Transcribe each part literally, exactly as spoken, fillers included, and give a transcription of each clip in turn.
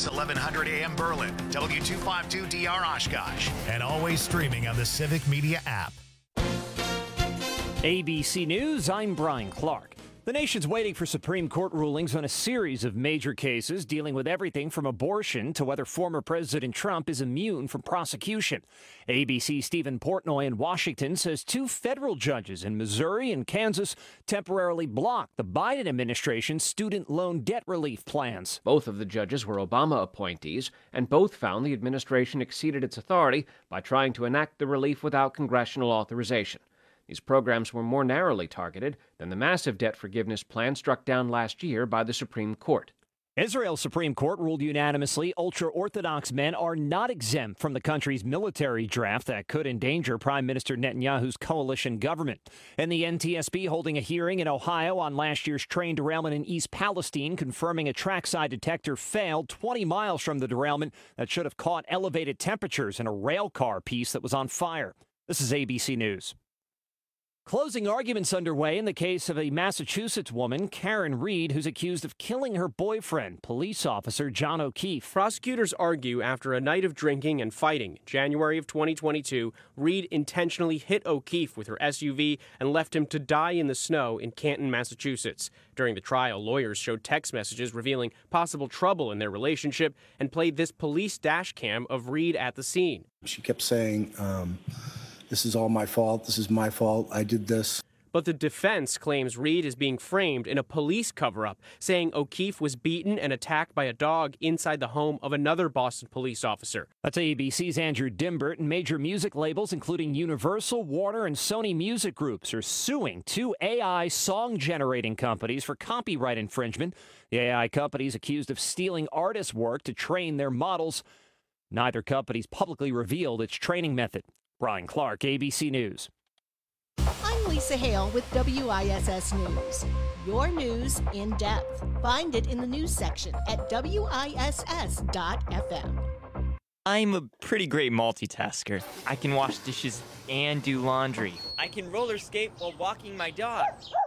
S eleven hundred A M Berlin, W two fifty-two D R Oshkosh, and always streaming on the Civic Media app. A B C News, I'm Brian Clark. The nation's waiting for Supreme Court rulings on a series of major cases dealing with everything from abortion to whether former President Trump is immune from prosecution. A B C's Stephen Portnoy in Washington says two federal judges in Missouri and Kansas temporarily blocked the Biden administration's student loan debt relief plans. Both of the judges were Obama appointees, and both found the administration exceeded its authority by trying to enact the relief without congressional authorization. These programs were more narrowly targeted than the massive debt forgiveness plan struck down last year by the Supreme Court. Israel's Supreme Court ruled unanimously ultra-Orthodox men are not exempt from the country's military draft that could endanger Prime Minister Netanyahu's coalition government. And the N T S B holding a hearing in Ohio on last year's train derailment in East Palestine, confirming a trackside detector failed twenty miles from the derailment that should have caught elevated temperatures in a rail car piece that was on fire. This is A B C News. Closing arguments underway in the case of a Massachusetts woman, Karen Reed, who's accused of killing her boyfriend, police officer John O'Keefe. Prosecutors argue after a night of drinking and fighting, January of twenty twenty-two, Reed intentionally hit O'Keefe with her S U V and left him to die in the snow in Canton, Massachusetts. During the trial, lawyers showed text messages revealing possible trouble in their relationship and played this police dash cam of Reed at the scene. She kept saying, um... this is all my fault. This is my fault. I did this. But the defense claims Reed is being framed in a police cover-up, saying O'Keefe was beaten and attacked by a dog inside the home of another Boston police officer. That's A B C's Andrew Dimbert, and major music labels, including Universal, Warner, and Sony Music Groups, are suing two A I song-generating companies for copyright infringement. The A I companies accused of stealing artists' work to train their models. Neither company's publicly revealed its training method. Brian Clark, A B C News. I'm Lisa Hale with W I S S News. Your news in depth. Find it in the news section at W I S S dot F M. I'm a pretty great multitasker. I can wash dishes and do laundry. I can roller skate while walking my dog.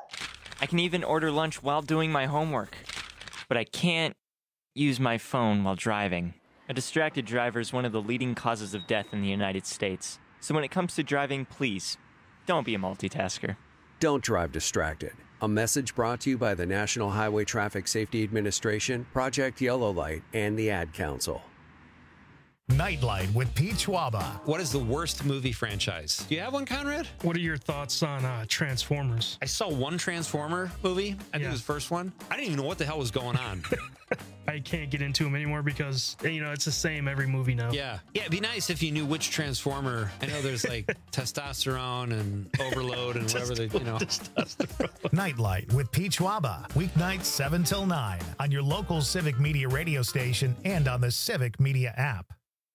I can even order lunch while doing my homework. But I can't use my phone while driving. A distracted driver is one of the leading causes of death in the United States. So when it comes to driving, please, don't be a multitasker. Don't drive distracted. A message brought to you by the National Highway Traffic Safety Administration, Project Yellow Light, and the Ad Council. Nightlight with Pete Schwaba. What is the worst movie franchise? Do you have one, Conrad? What are your thoughts on uh, Transformers? I saw one Transformer movie. I think yeah. it was the first one. I didn't even know what the hell was going on. I can't get into them anymore because, you know, it's the same every movie now. Yeah. Yeah, it'd be nice if you knew which Transformer. I know there's like testosterone and overload and whatever they, you know. Nightlight with Pete Schwaba. Weeknights seven till nine on your local Civic Media radio station and on the Civic Media app.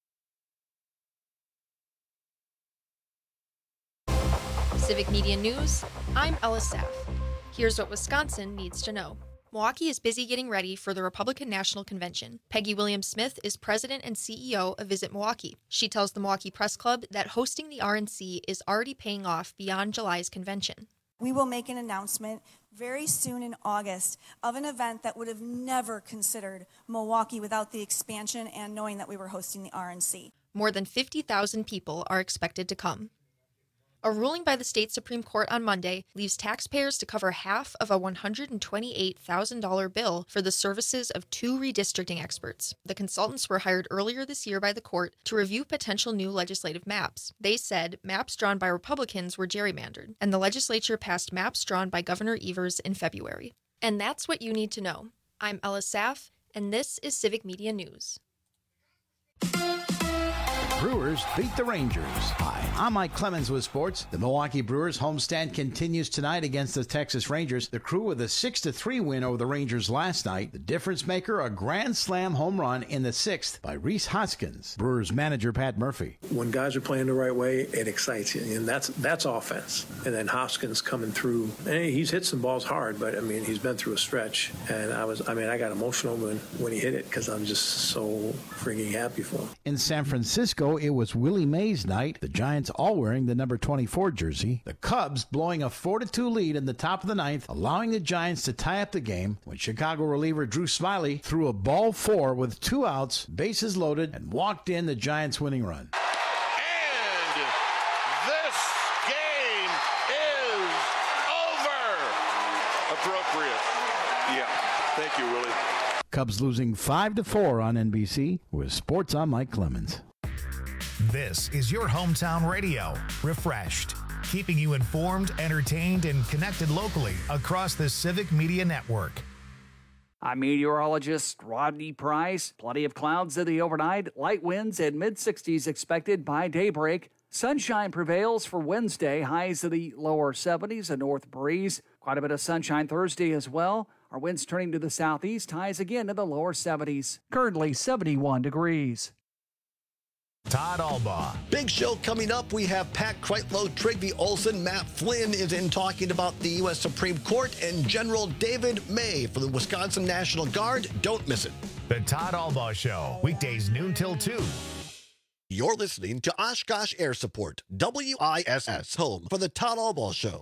Civic Media News, I'm Ella Saff. Here's what Wisconsin needs to know. Milwaukee is busy getting ready for the Republican National Convention. Peggy Williams-Smith is president and C E O of Visit Milwaukee. She tells the Milwaukee Press Club that hosting the R N C is already paying off beyond July's convention. We will make an announcement very soon in August of an event that would have never considered Milwaukee without the expansion and knowing that we were hosting the R N C. More than fifty thousand people are expected to come. A ruling by the state Supreme Court on Monday leaves taxpayers to cover half of a one hundred twenty-eight thousand dollars bill for the services of two redistricting experts. The consultants were hired earlier this year by the court to review potential new legislative maps. They said maps drawn by Republicans were gerrymandered, and the legislature passed maps drawn by Governor Evers in February. And that's what you need to know. I'm Ella Saff, and this is Civic Media News. Brewers beat the Rangers. Hi, I'm Mike Clemens with sports. The Milwaukee Brewers homestand continues tonight against the Texas Rangers. The Crew with a six to three win over the Rangers last night. The difference maker, a grand slam home run in the sixth by Rhys Hoskins. Brewers manager Pat Murphy. When guys are playing the right way, it excites you, and that's that's offense. And then Hoskins coming through, and he's hit some balls hard, but I mean he's been through a stretch, and I was I mean I got emotional when when he hit it because I'm just so freaking happy for him. In San Francisco, Chicago, it was Willie Mays night. The Giants all wearing the number twenty-four jersey. The Cubs blowing a four to two lead in the top of the ninth, allowing the Giants to tie up the game when Chicago reliever Drew Smiley threw a ball four with two outs, bases loaded, and walked in the Giants' winning run. And this game is over. Appropriate. Yeah. Thank you, Willie. Cubs losing five to four on N B C. With sports, I'm Mike Clemens. This is your hometown radio, Refreshed, keeping you informed, entertained, and connected locally across the Civic Media Network. I'm meteorologist Rodney Price. Plenty of clouds in the overnight, light winds and mid sixties expected by daybreak. Sunshine prevails for Wednesday, highs in the lower seventies, a north breeze. Quite a bit of sunshine Thursday as well. Our winds turning to the southeast, highs again in the lower seventies. Currently seventy-one degrees. Todd Albaugh. Big show coming up. We have Pat Kreitlow, Trygve Olsen, Matt Flynn is in talking about the U S Supreme Court, and General David May from the Wisconsin National Guard. Don't miss it. The Todd Albaugh Show, weekdays noon till two. You're listening to Oshkosh Air Support, W I S S, home for the Todd Albaugh Show.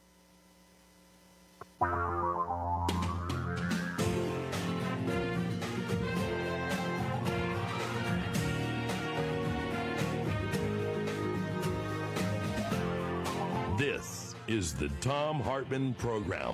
This is the Thom Hartmann Program.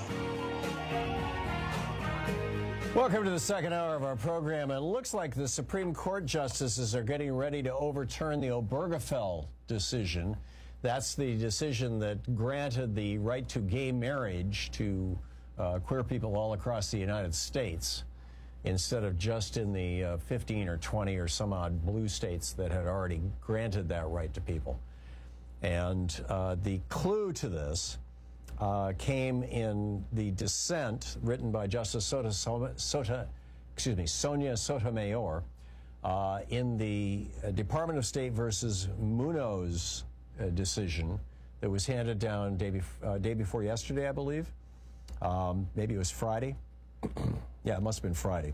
Welcome to the second hour of our program. It looks like the Supreme Court justices are getting ready to overturn the Obergefell decision. That's the decision that granted the right to gay marriage to uh, queer people all across the United States, instead of just in the uh, fifteen or twenty or some odd blue states that had already granted that right to people. And uh, the clue to this uh, came in the dissent written by Justice Sota, Sota, excuse me, Sonia Sotomayor uh, in the Department of State versus Munoz uh, decision that was handed down day, bef uh, day before yesterday, I believe. Um, maybe it was Friday. Yeah, it must have been Friday.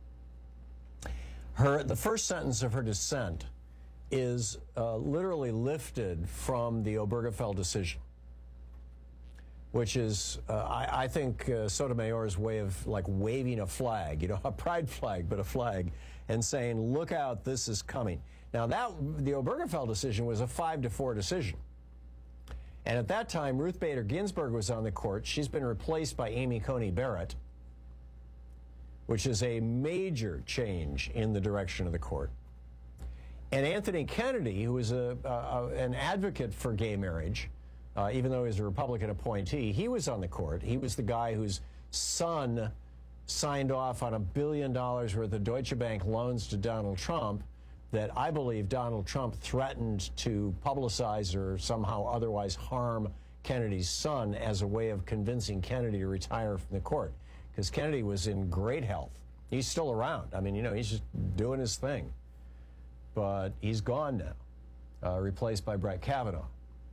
Her, the first sentence of her dissent is uh, literally lifted from the Obergefell decision, which is, uh, I, I think, uh, Sotomayor's way of like waving a flag, you know, a pride flag, but a flag, and saying, look out, this is coming. Now, that the Obergefell decision was a five to four decision. And at that time, Ruth Bader Ginsburg was on the court. She's been replaced by Amy Coney Barrett, which is a major change in the direction of the court. And Anthony Kennedy, who was a, a, an advocate for gay marriage, uh, even though he was a Republican appointee, he was on the court. He was the guy whose son signed off on a billion dollars worth of Deutsche Bank loans to Donald Trump that I believe Donald Trump threatened to publicize or somehow otherwise harm Kennedy's son as a way of convincing Kennedy to retire from the court, because Kennedy was in great health. He's still around. I mean, you know, he's just doing his thing. But he's gone now, uh, replaced by Brett Kavanaugh.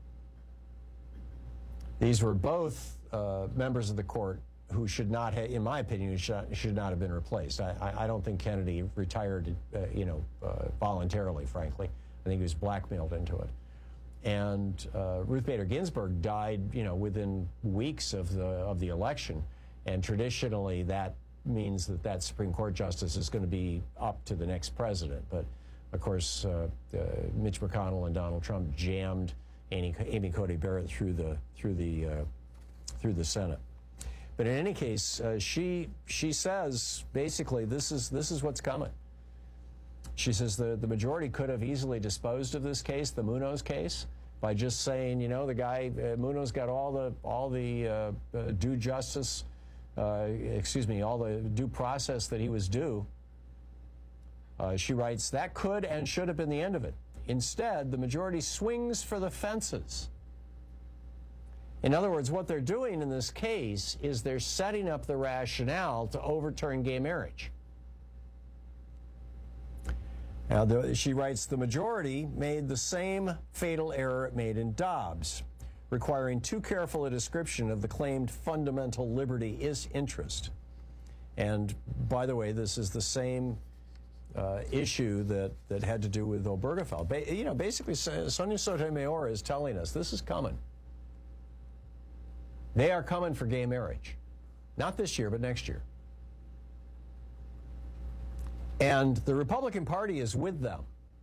These were both uh, members of the court who should not have, in my opinion, should, should not have been replaced. I, I, I don't think Kennedy retired, uh, you know, uh, voluntarily, frankly. I think he was blackmailed into it. And uh, Ruth Bader Ginsburg died, you know, within weeks of the of the election. And traditionally, that means that that Supreme Court justice is going to be up to the next president. But of course, uh, uh, Mitch McConnell and Donald Trump jammed Amy, Amy Coney Barrett through the through the uh, through the Senate. But in any case, uh, she she says basically this is this is what's coming. She says the the majority could have easily disposed of this case, the Munoz case, by just saying, you know, the guy uh, Munoz got all the all the uh, uh, due justice, uh, excuse me, all the due process that he was due. Uh, she writes, that could and should have been the end of it. Instead, the majority swings for the fences. In other words, what they're doing in this case is they're setting up the rationale to overturn gay marriage. Now, the, she writes, the majority made the same fatal error it made in Dobbs, requiring too careful a description of the claimed fundamental liberty is interest. And by the way, this is the same uh, issue that, that had to do with Obergefell. Ba- you know, basically, Sonia Sotomayor is telling us this is coming. They are coming for gay marriage. Not this year, but next year. And the Republican Party is with them.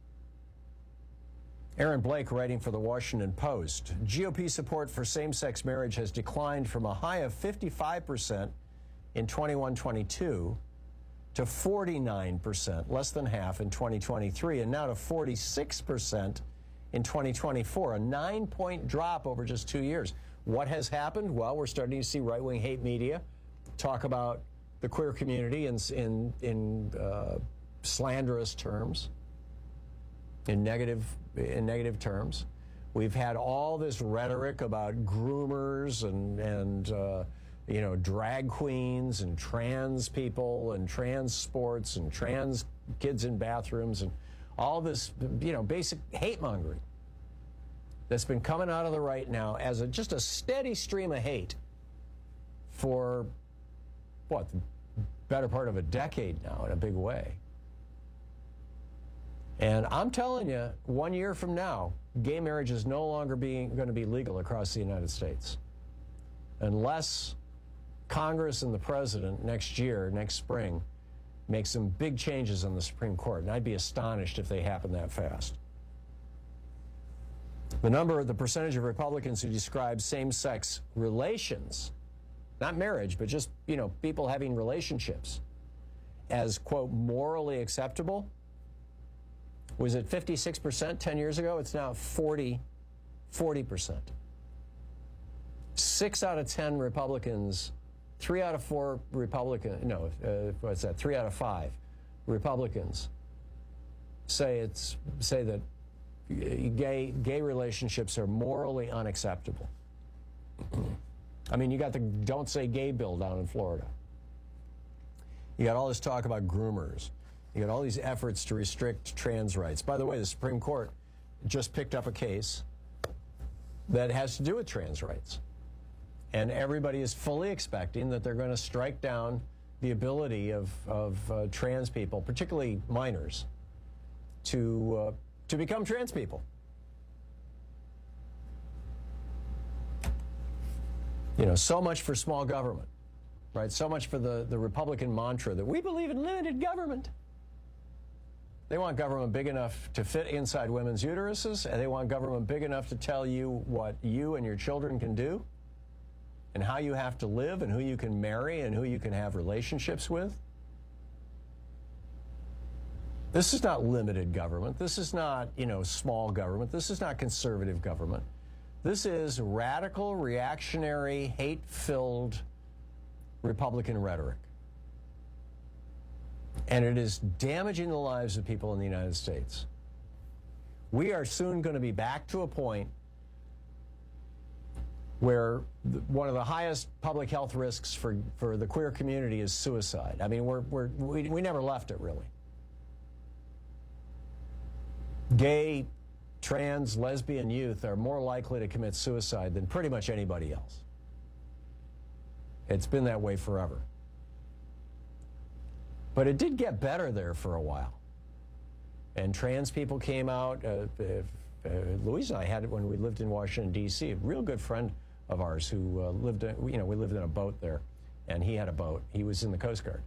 Aaron Blake writing for the Washington Post. G O P support for same-sex marriage has declined from a high of fifty-five percent in twenty-one twenty-two to forty-nine percent, less than half in twenty twenty-three, and now to forty-six percent in twenty twenty-four, a nine-point drop over just two years. What has happened? Well, we're starting to see right-wing hate media talk about the queer community in, in, in uh, slanderous terms, in negative, in negative terms. We've had all this rhetoric about groomers and, and uh, you know, drag queens and trans people and trans sports and trans kids in bathrooms and all this, you know, basic hate mongering that's been coming out of the right now as a, just a steady stream of hate for, what, the better part of a decade now in a big way. And I'm telling you, one year from now, gay marriage is no longer being going to be legal across the United States unless Congress and the president next year, next spring, make some big changes on the Supreme Court. And I'd be astonished if they happen that fast. The number, the percentage of Republicans who describe same-sex relations, not marriage, but just, you know, people having relationships, as, quote, morally acceptable, was at fifty-six percent ten years ago. It's now forty, forty percent. Six out of ten Republicans, three out of four Republicans, no, uh, what's that, three out of five Republicans say it's, say that gay, gay relationships are morally unacceptable. I mean, you got the Don't Say Gay bill down in Florida. You got all this talk about groomers. You got all these efforts to restrict trans rights. By the way, the Supreme Court just picked up a case that has to do with trans rights. And everybody is fully expecting that they're going to strike down the ability of, of uh, trans people, particularly minors, to, uh, to become trans people. You know, so much for small government, right? So much for the, the Republican mantra that we believe in limited government. They want government big enough to fit inside women's uteruses, and they want government big enough to tell you what you and your children can do, and how you have to live, and who you can marry, and who you can have relationships with. This is not limited government. This is not, you know, small government. This is not conservative government. This is radical, reactionary, hate-filled Republican rhetoric. And it is damaging the lives of people in the United States. We are soon going to be back to a point where the, one of the highest public health risks for, for the queer community is suicide. I mean, we're, we're, we, we never left it, really. Gay, trans, lesbian youth are more likely to commit suicide than pretty much anybody else. It's been that way forever. But it did get better there for a while. And trans people came out. Uh, uh, Louise and I had it when we lived in Washington, D C A real good friend of ours who uh, lived, in, you know, we lived in a boat there, and he had a boat. He was in the Coast Guard.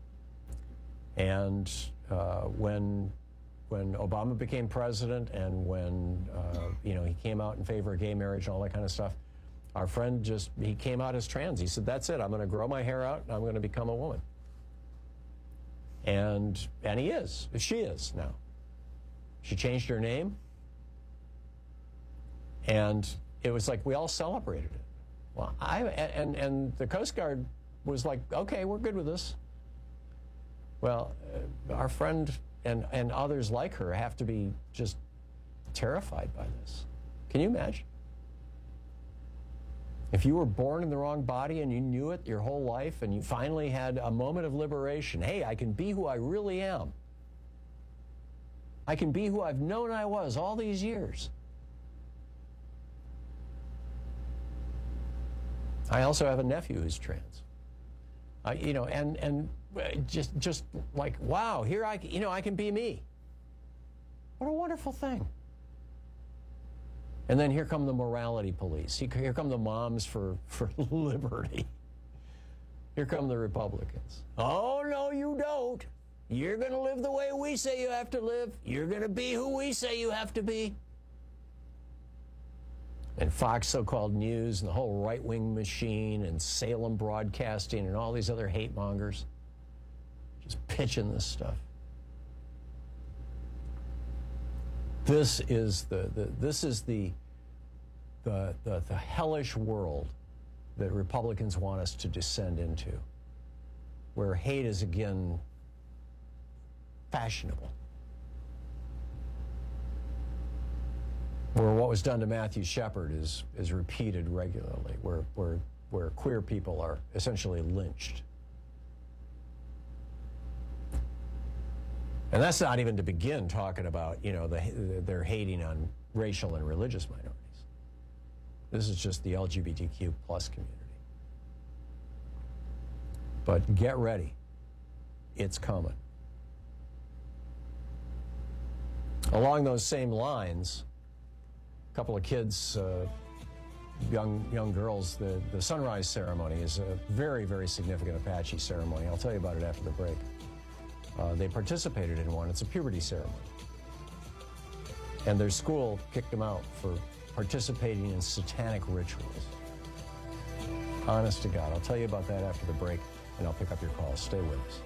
And uh, when when Obama became president, and when uh, you know, he came out in favor of gay marriage and all that kind of stuff, our friend just, he came out as trans. He said, that's it. I'm going to grow my hair out, and I'm going to become a woman. And and he is. She is now. She changed her name. And it was like we all celebrated it. Well, I and and the Coast Guard was like, okay, we're good with this. Well, uh, our friend and and others like her have to be just terrified by this. Can you imagine? If you were born in the wrong body and you knew it your whole life, and you finally had a moment of liberation, hey, I can be who I really am. I can be who I've known I was all these years. I also have a nephew who's trans. I, you know, and, and just, just like, wow, here I, you know, I can be me. What a wonderful thing. And then here come the morality police. Here come the moms for, for liberty. Here come the Republicans. Oh, no, you don't. You're going to live the way we say you have to live. You're going to be who we say you have to be. And Fox so-called News and the whole right-wing machine and Salem Broadcasting and all these other hate mongers just pitching this stuff. This is the, the this is the, the the the hellish world that Republicans want us to descend into, where hate is again fashionable. Where what was done to Matthew Shepard is is repeated regularly, where where where queer people are essentially lynched. And that's not even to begin talking about, you know, the, they're hating on racial and religious minorities. This is just the L G B T Q plus community. But get ready. It's coming. Along those same lines, a couple of kids, uh, young young girls, the, the sunrise ceremony is a very, very significant Apache ceremony. I'll tell you about it after the break. Uh, they participated in one. It's a puberty ceremony. And their school kicked them out for participating in satanic rituals. Honest to God. I'll tell you about that after the break, and I'll pick up your calls. Stay with us.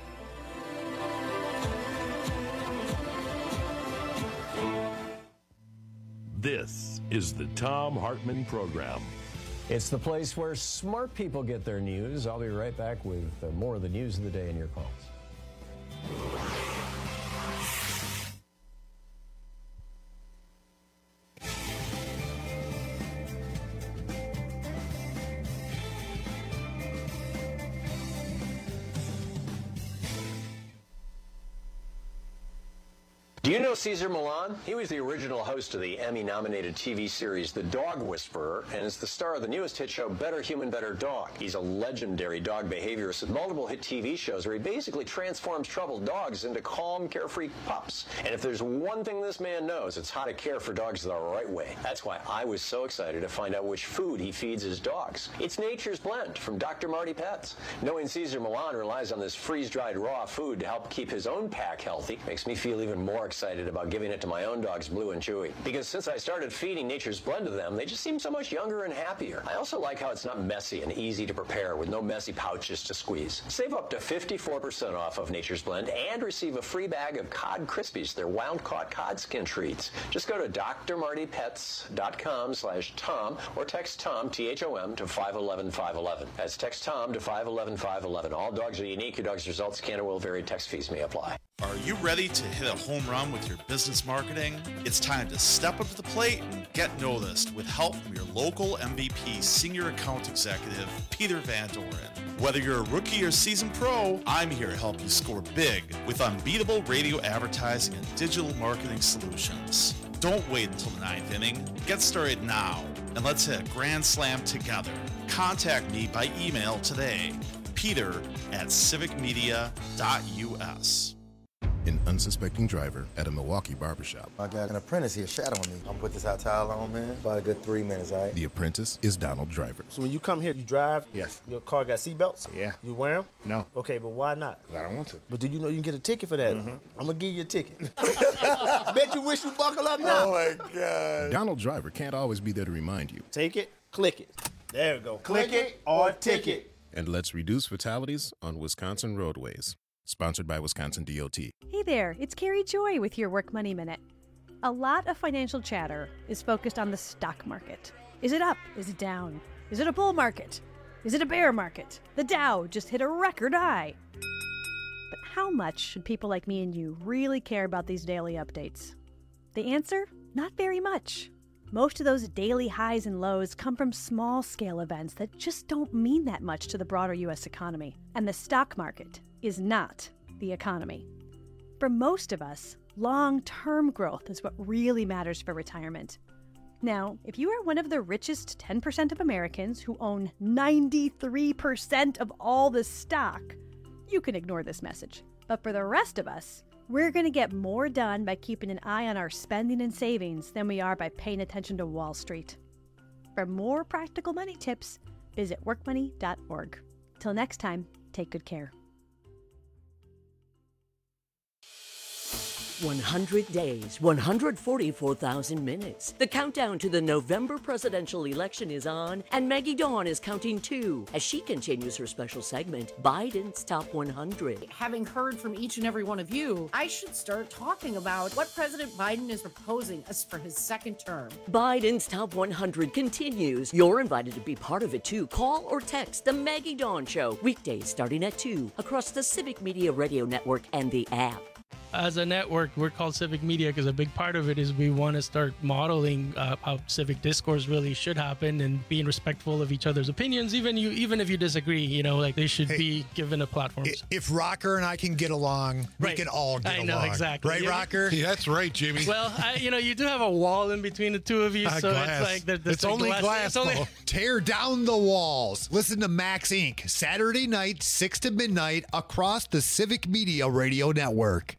This is the Thom Hartmann Program. It's the place where smart people get their news. I'll be right back with uh, more of the news of the day and your calls. Do you know Cesar Millan? He was the original host of the Emmy-nominated T V series The Dog Whisperer, and is the star of the newest hit show Better Human, Better Dog. He's a legendary dog behaviorist with multiple hit T V shows where he basically transforms troubled dogs into calm, carefree pups. And if there's one thing this man knows, it's how to care for dogs the right way. That's why I was so excited to find out which food he feeds his dogs. It's Nature's Blend from Doctor Marty Pets. Knowing Cesar Millan relies on this freeze-dried raw food to help keep his own pack healthy makes me feel even more excited about giving it to my own dogs, Blue and Chewy. Because since I started feeding Nature's Blend to them, they just seem so much younger and happier. I also like how it's not messy and easy to prepare with no messy pouches to squeeze. Save up to fifty-four percent off of Nature's Blend and receive a free bag of Cod Krispies, their wild-caught cod skin treats. Just go to drmartypets.com slash Tom or text Tom, T H O M, to five one one, five one one. That's text Tom to five one one, five one one. All dogs are unique. Your dog's results can or will vary. Text fees may apply. Are you ready to hit a home run with your business marketing? It's time to step up to the plate and get noticed with help from your local M V P Senior Account Executive, Peter Van Doren. Whether you're a rookie or seasoned pro, I'm here to help you score big with unbeatable radio advertising and digital marketing solutions. Don't wait until the ninth inning. Get started now, and let's hit a grand slam together. Contact me by email today, peter at civic media dot U S. An unsuspecting driver at a Milwaukee barbershop. I got an apprentice here shadowing me. I'm gonna put this hot towel on, man. About a good three minutes, all right? The apprentice is Donald Driver. So when you come here, you drive? Yes. Your car got seatbelts? Yeah. You wear them? No. Okay, but why not? I don't want to. But do you know you can get a ticket for that? Mm-hmm. I'm gonna give you a ticket. Bet you wish you buckle up now. Oh my God. Donald Driver can't always be there to remind you. Take it, click it. There we go. Click, click it or ticket. And let's reduce fatalities on Wisconsin roadways. Sponsored by Wisconsin D O T. Hey there, it's Carrie Joy with your Work Money Minute. A lot of financial chatter is focused on the stock market. Is it up? Is it down? Is it a bull market? Is it a bear market? The Dow just hit a record high. But how much should people like me and you really care about these daily updates? The answer? Not very much. Most of those daily highs and lows come from small-scale events that just don't mean that much to the broader U S economy. And the stock market is not the economy. For most of us, long-term growth is what really matters for retirement. Now, if you are one of the richest ten percent of Americans who own ninety-three percent of all the stock, you can ignore this message. But for the rest of us, we're going to get more done by keeping an eye on our spending and savings than we are by paying attention to Wall Street. For more practical money tips, visit work money dot org. Till next time, take good care. one hundred days, one hundred forty-four thousand minutes. The countdown to the November presidential election is on, and Maggie Dawn is counting too as she continues her special segment, Biden's Top one hundred. Having heard from each and every one of you, I should start talking about what President Biden is proposing as for his second term. Biden's Top one hundred continues. You're invited to be part of it too. Call or text The Maggie Dawn Show, weekdays starting at two, across the Civic Media Radio Network and the app. As a network, we're called Civic Media because a big part of it is we want to start modeling uh, how civic discourse really should happen and being respectful of each other's opinions, even you, even if you disagree. You know, like they should Hey, be given a platform. If Rocker and I can get along, Right. we can all get I along. know, exactly. Right, Yeah. Rocker? Yeah, that's right, Jimmy. Well, I, you know, you do have a wall in between the two of you, Uh, so glass. it's like there- there's it's a only glass. It's only, Paul. Tear down the walls. Listen to Max Incorporated. Saturday night, six to midnight, across the Civic Media Radio Network.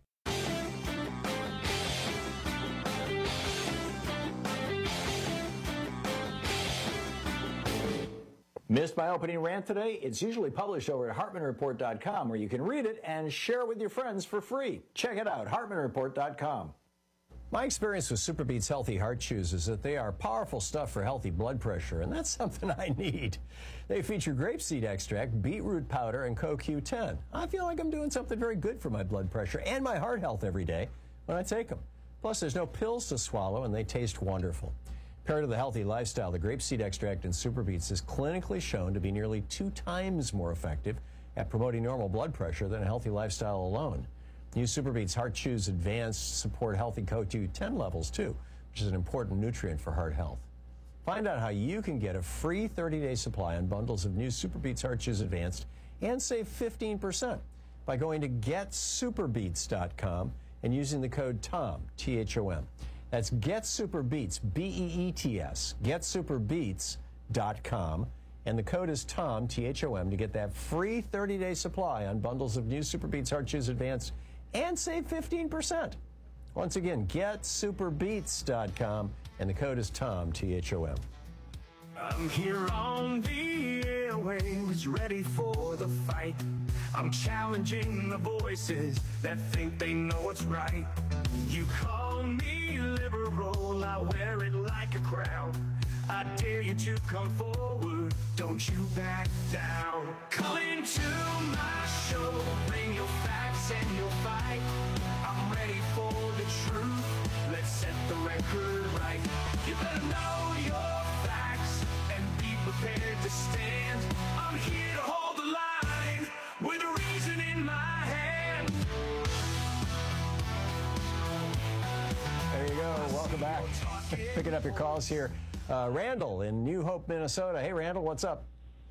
Missed my opening rant today? It's usually published over at hartman report dot com, where you can read it and share it with your friends for free. Check it out, hartman report dot com. My experience with Superbeats Healthy Heart Chews is that they are powerful stuff for healthy blood pressure, and that's something I need. They feature grapeseed extract, beetroot powder, and C O Q ten. I feel like I'm doing something very good for my blood pressure and my heart health every day when I take them. Plus, there's no pills to swallow, and they taste wonderful. Paired with a healthy lifestyle, the grapeseed extract in Superbeats is clinically shown to be nearly two times more effective at promoting normal blood pressure than a healthy lifestyle alone. New Superbeats Heart Chews Advanced support healthy C O Q ten levels too, which is an important nutrient for heart health. Find out how you can get a free thirty-day supply on bundles of new Superbeats Heart Chews Advanced and save fifteen percent by going to get superbeats dot com and using the code TOM, T H O M. That's GetSuperBeats, B E E T S, get superbeats dot com, and the code is TOM, T H O M, to get that free thirty-day supply on bundles of new Superbeats Heart Chews Advanced and save fifteen percent. Once again, get superbeats dot com, and the code is TOM, T H O M. I'm here on the airwaves, ready for the fight. I'm challenging the voices that think they know what's right. You call me liberal, I wear it like a crown. I dare you to come forward, don't you back down. Come into my show, bring your facts and your fight. I'm ready for the truth, let's set the record right. You better know your facts and be prepared to stand. I'm here to hold the line with a reason in my hand. There you go. Welcome back. Picking up your calls here. Uh, Randall in New Hope, Minnesota. Hey, Randall, what's up?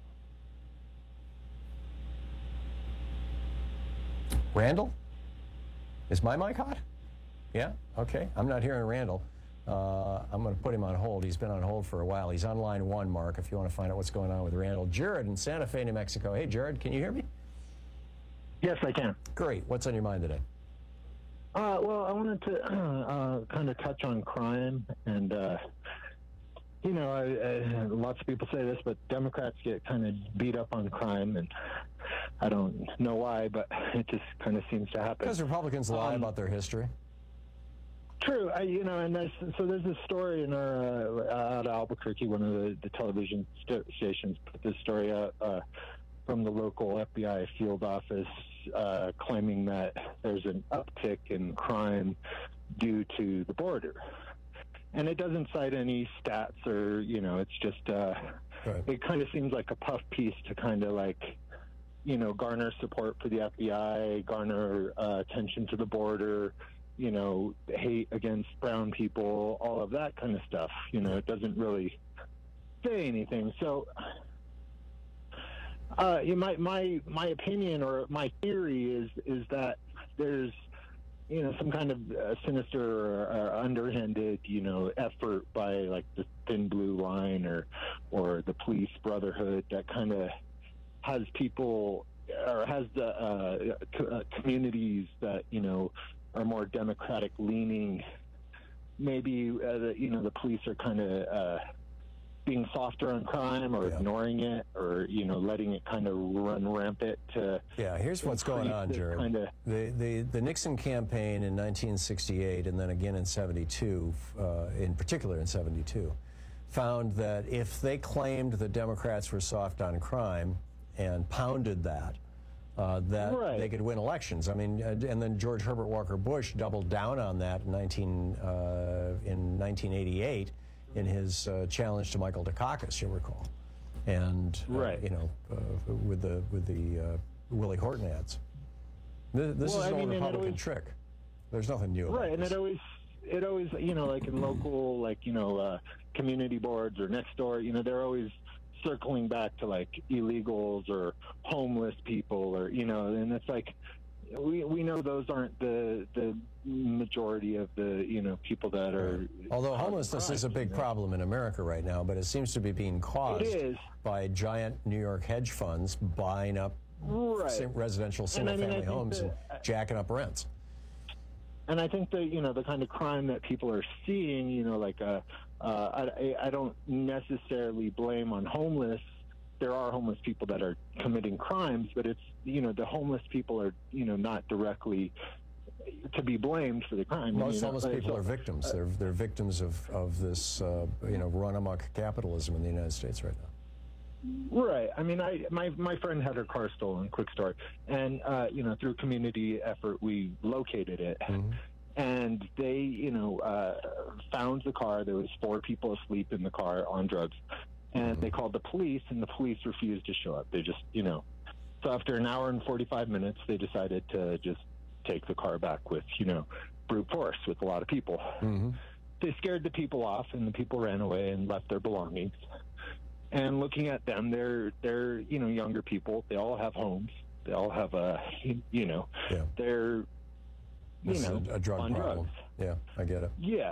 Randall? Is my mic hot? Yeah? Okay. I'm not hearing Randall. Uh, I'm going to put him on hold. He's been on hold for a while. He's on line one, Mark, if you want to find out what's going on with Randall. Jared in Santa Fe, New Mexico. Hey, Jared, can you hear me? Yes, I can. Great. What's on your mind today? Uh, well, I wanted to uh, kind of touch on crime, and uh, you know, I, I, lots of people say this, but Democrats get kind of beat up on crime, and I don't know why, but it just kind of seems to happen. Because Republicans lie Um, about their history. True, I, you know, and there's, so there's this story in our uh, out of Albuquerque. One of the, the television st- stations put this story out uh, from the local F B I field office, uh, claiming that there's an uptick in crime due to the border, and it doesn't cite any stats or, you know, it's just uh, right. It kind of seems like a puff piece to kind of like, you know, garner support for the F B I, garner uh, attention to the border. You know, hate against brown people, all of that kind of stuff. You know, it doesn't really say anything. So, uh, you my my my opinion or my theory is is that there's, you know, some kind of uh, sinister or, or underhanded, you know, effort by like the Thin Blue Line or or the Police Brotherhood that kind of has people or has the uh, co- uh, communities that, you know, are more Democratic leaning. Maybe, uh, the, you know, the police are kind of uh, being softer on crime or yeah. ignoring it or, you know, letting it kind of run rampant. To yeah, here's what's going on, Jared. Kinda... The, the, the Nixon campaign in nineteen sixty-eight and then again in seventy-two, uh, in particular in seventy-two, found that if they claimed the Democrats were soft on crime and pounded that, uh, that right. they could win elections. I mean, uh, and then George Herbert Walker Bush doubled down on that in, nineteen, uh, in nineteen eighty-eight in his uh, challenge to Michael Dukakis, you'll recall. And, uh, right. you know, uh, with the, with the uh, Willie Horton ads. This, this well, is an I old mean, Republican always, trick. There's nothing new about Right, and this. it always... It always, you know, like in local, like, you know, uh, community boards or next door, you know, they're always circling back to, like, illegals or homeless people or, you know, and it's like, we we know those aren't the the majority of the, you know, people that are... Although homelessness crime, is a big you know? problem in America right now, but it seems to be being caused by giant New York hedge funds buying up right. residential single-family I mean, homes that, and jacking up rents. And I think the, you know, the kind of crime that people are seeing, you know, like, uh, uh, I, I don't necessarily blame on homeless. There are homeless people that are committing crimes, but it's, you know, the homeless people are, you know, not directly to be blamed for the crime. Most you know? homeless people so, are victims. Uh, they're they're victims of, of this, uh, you know, run amok capitalism in the United States right now. Right. I mean, I my my friend had her car stolen, quick story, and uh, you know, through community effort, we located it, mm-hmm. and they, you know, uh, found the car. There was four people asleep in the car on drugs, and mm-hmm. they called the police, and the police refused to show up. They just, you know, so after an hour and forty-five minutes, they decided to just take the car back with, you know, brute force with a lot of people. Mm-hmm. They scared the people off, and the people ran away and left their belongings. And looking at them, they're they're you know, younger people. They all have homes. They all have a you know yeah. they're you this know is a, a drug on problem. drugs. Yeah, I get it. Yeah.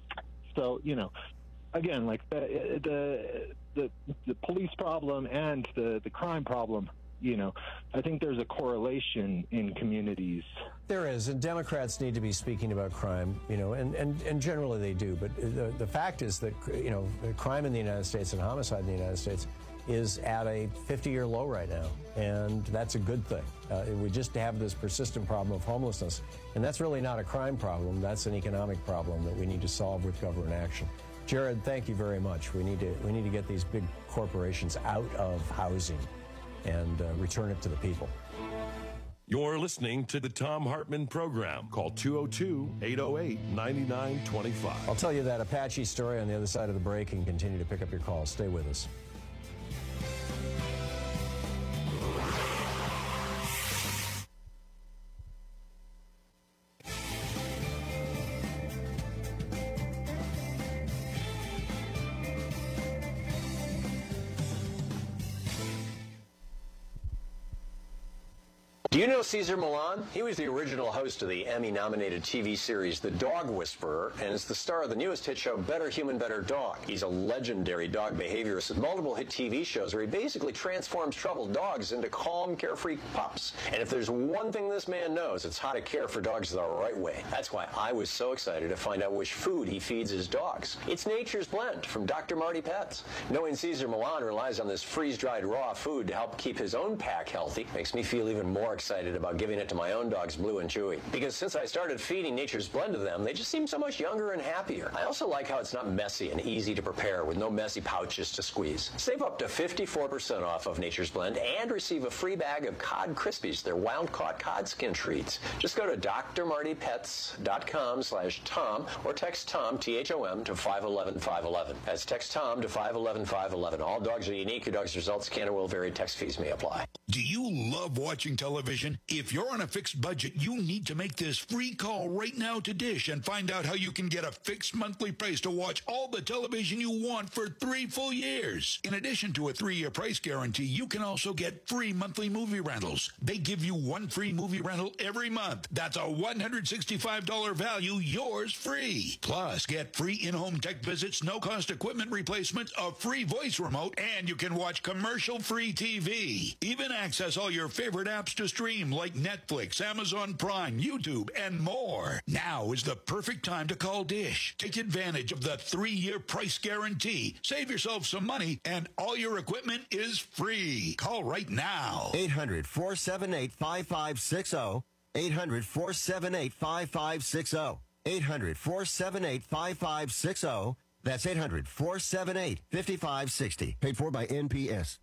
So you know, again, like the the the, the police problem and the the crime problem. You know, I think there's a correlation in communities. There is, and Democrats need to be speaking about crime, you know, and, and, and generally they do. But the, the fact is that, you know, crime in the United States and homicide in the United States is at a fifty-year low right now, and that's a good thing. Uh, we just have this persistent problem of homelessness, and that's really not a crime problem. That's an economic problem that we need to solve with government action. Jared, thank you very much. We need to we need to get these big corporations out of housing and uh, return it to the people. You're listening to the Thom Hartmann Program. Call two oh two, eight oh eight, nine nine two five. I'll tell you that Apache story on the other side of the break and continue to pick up your calls. Stay with us. Do you know Cesar Millan? He was the original host of the Emmy-nominated T V series The Dog Whisperer and is the star of the newest hit show Better Human, Better Dog. He's a legendary dog behaviorist with multiple hit T V shows where he basically transforms troubled dogs into calm, carefree pups. And if there's one thing this man knows, it's how to care for dogs the right way. That's why I was so excited to find out which food he feeds his dogs. It's Nature's Blend from Doctor Marty Pets. Knowing Cesar Millan relies on this freeze-dried raw food to help keep his own pack healthy makes me feel even more excited excited about giving it to my own dogs, Blue and Chewy. Because since I started feeding Nature's Blend to them, they just seem so much younger and happier. I also like how it's not messy and easy to prepare with no messy pouches to squeeze. Save up to fifty-four percent off of Nature's Blend and receive a free bag of Cod Krispies, their wild-caught cod skin treats. Just go to drmartypets.com slash Tom or text Tom, T H O M, to five one one, five one one. That's text Tom to five one one, five one one. All dogs are unique. Your dog's results can or will vary. Text fees may apply. Do you love watching television television? If you're on a fixed budget, you need to make this free call right now to Dish and find out how you can get a fixed monthly price to watch all the television you want for three full years. In addition to a three-year price guarantee, you can also get free monthly movie rentals. They give you one free movie rental every month. That's a one hundred sixty-five dollars value, yours free. Plus, get free in-home tech visits, no-cost equipment replacements, a free voice remote, and you can watch commercial-free T V. Even access all your favorite apps to stream like Netflix, Amazon Prime, YouTube, and more. Now is the perfect time to call Dish. Take advantage of the three-year price guarantee. Save yourself some money, and all your equipment is free. Call right now. eight hundred, four seven eight, five five six zero. eight hundred, four seven eight, five five six zero. eight hundred, four seven eight, five five six zero. That's eight hundred, four seven eight, five five six zero. Paid for by N P S.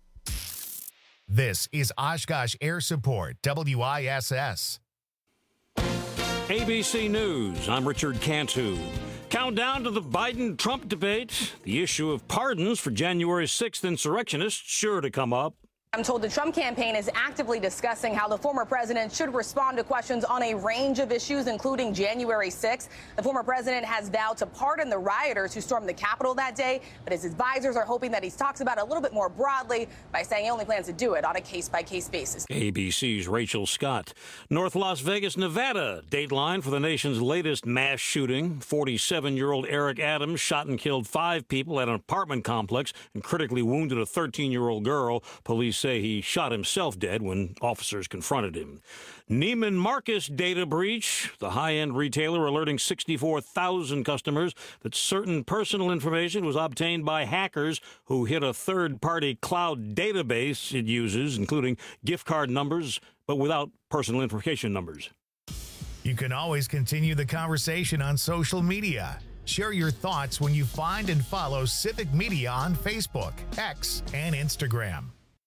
This is Oshkosh Air Support, W I S S. A B C News, I'm Richard Cantu. Countdown to the Biden-Trump debate. The issue of pardons for January sixth insurrectionists sure to come up. I'm told the Trump campaign is actively discussing how the former president should respond to questions on a range of issues, including January sixth. The former president has vowed to pardon the rioters who stormed the Capitol that day, but his advisors are hoping that he talks about it a little bit more broadly by saying he only plans to do it on a case-by-case basis. A B C's Rachel Scott. North Las Vegas, Nevada, dateline for the nation's latest mass shooting. forty-seven-year-old Eric Adams shot and killed five people at an apartment complex and critically wounded a thirteen-year-old girl. Police say he shot himself dead when officers confronted him. Neiman Marcus data breach. The high-end retailer alerting sixty-four thousand customers that certain personal information was obtained by hackers who hit a third-party cloud database it uses, including gift card numbers, but without personal information numbers. You can always continue the conversation on social media. Share your thoughts when you find and follow Civic Media on Facebook, X, and Instagram.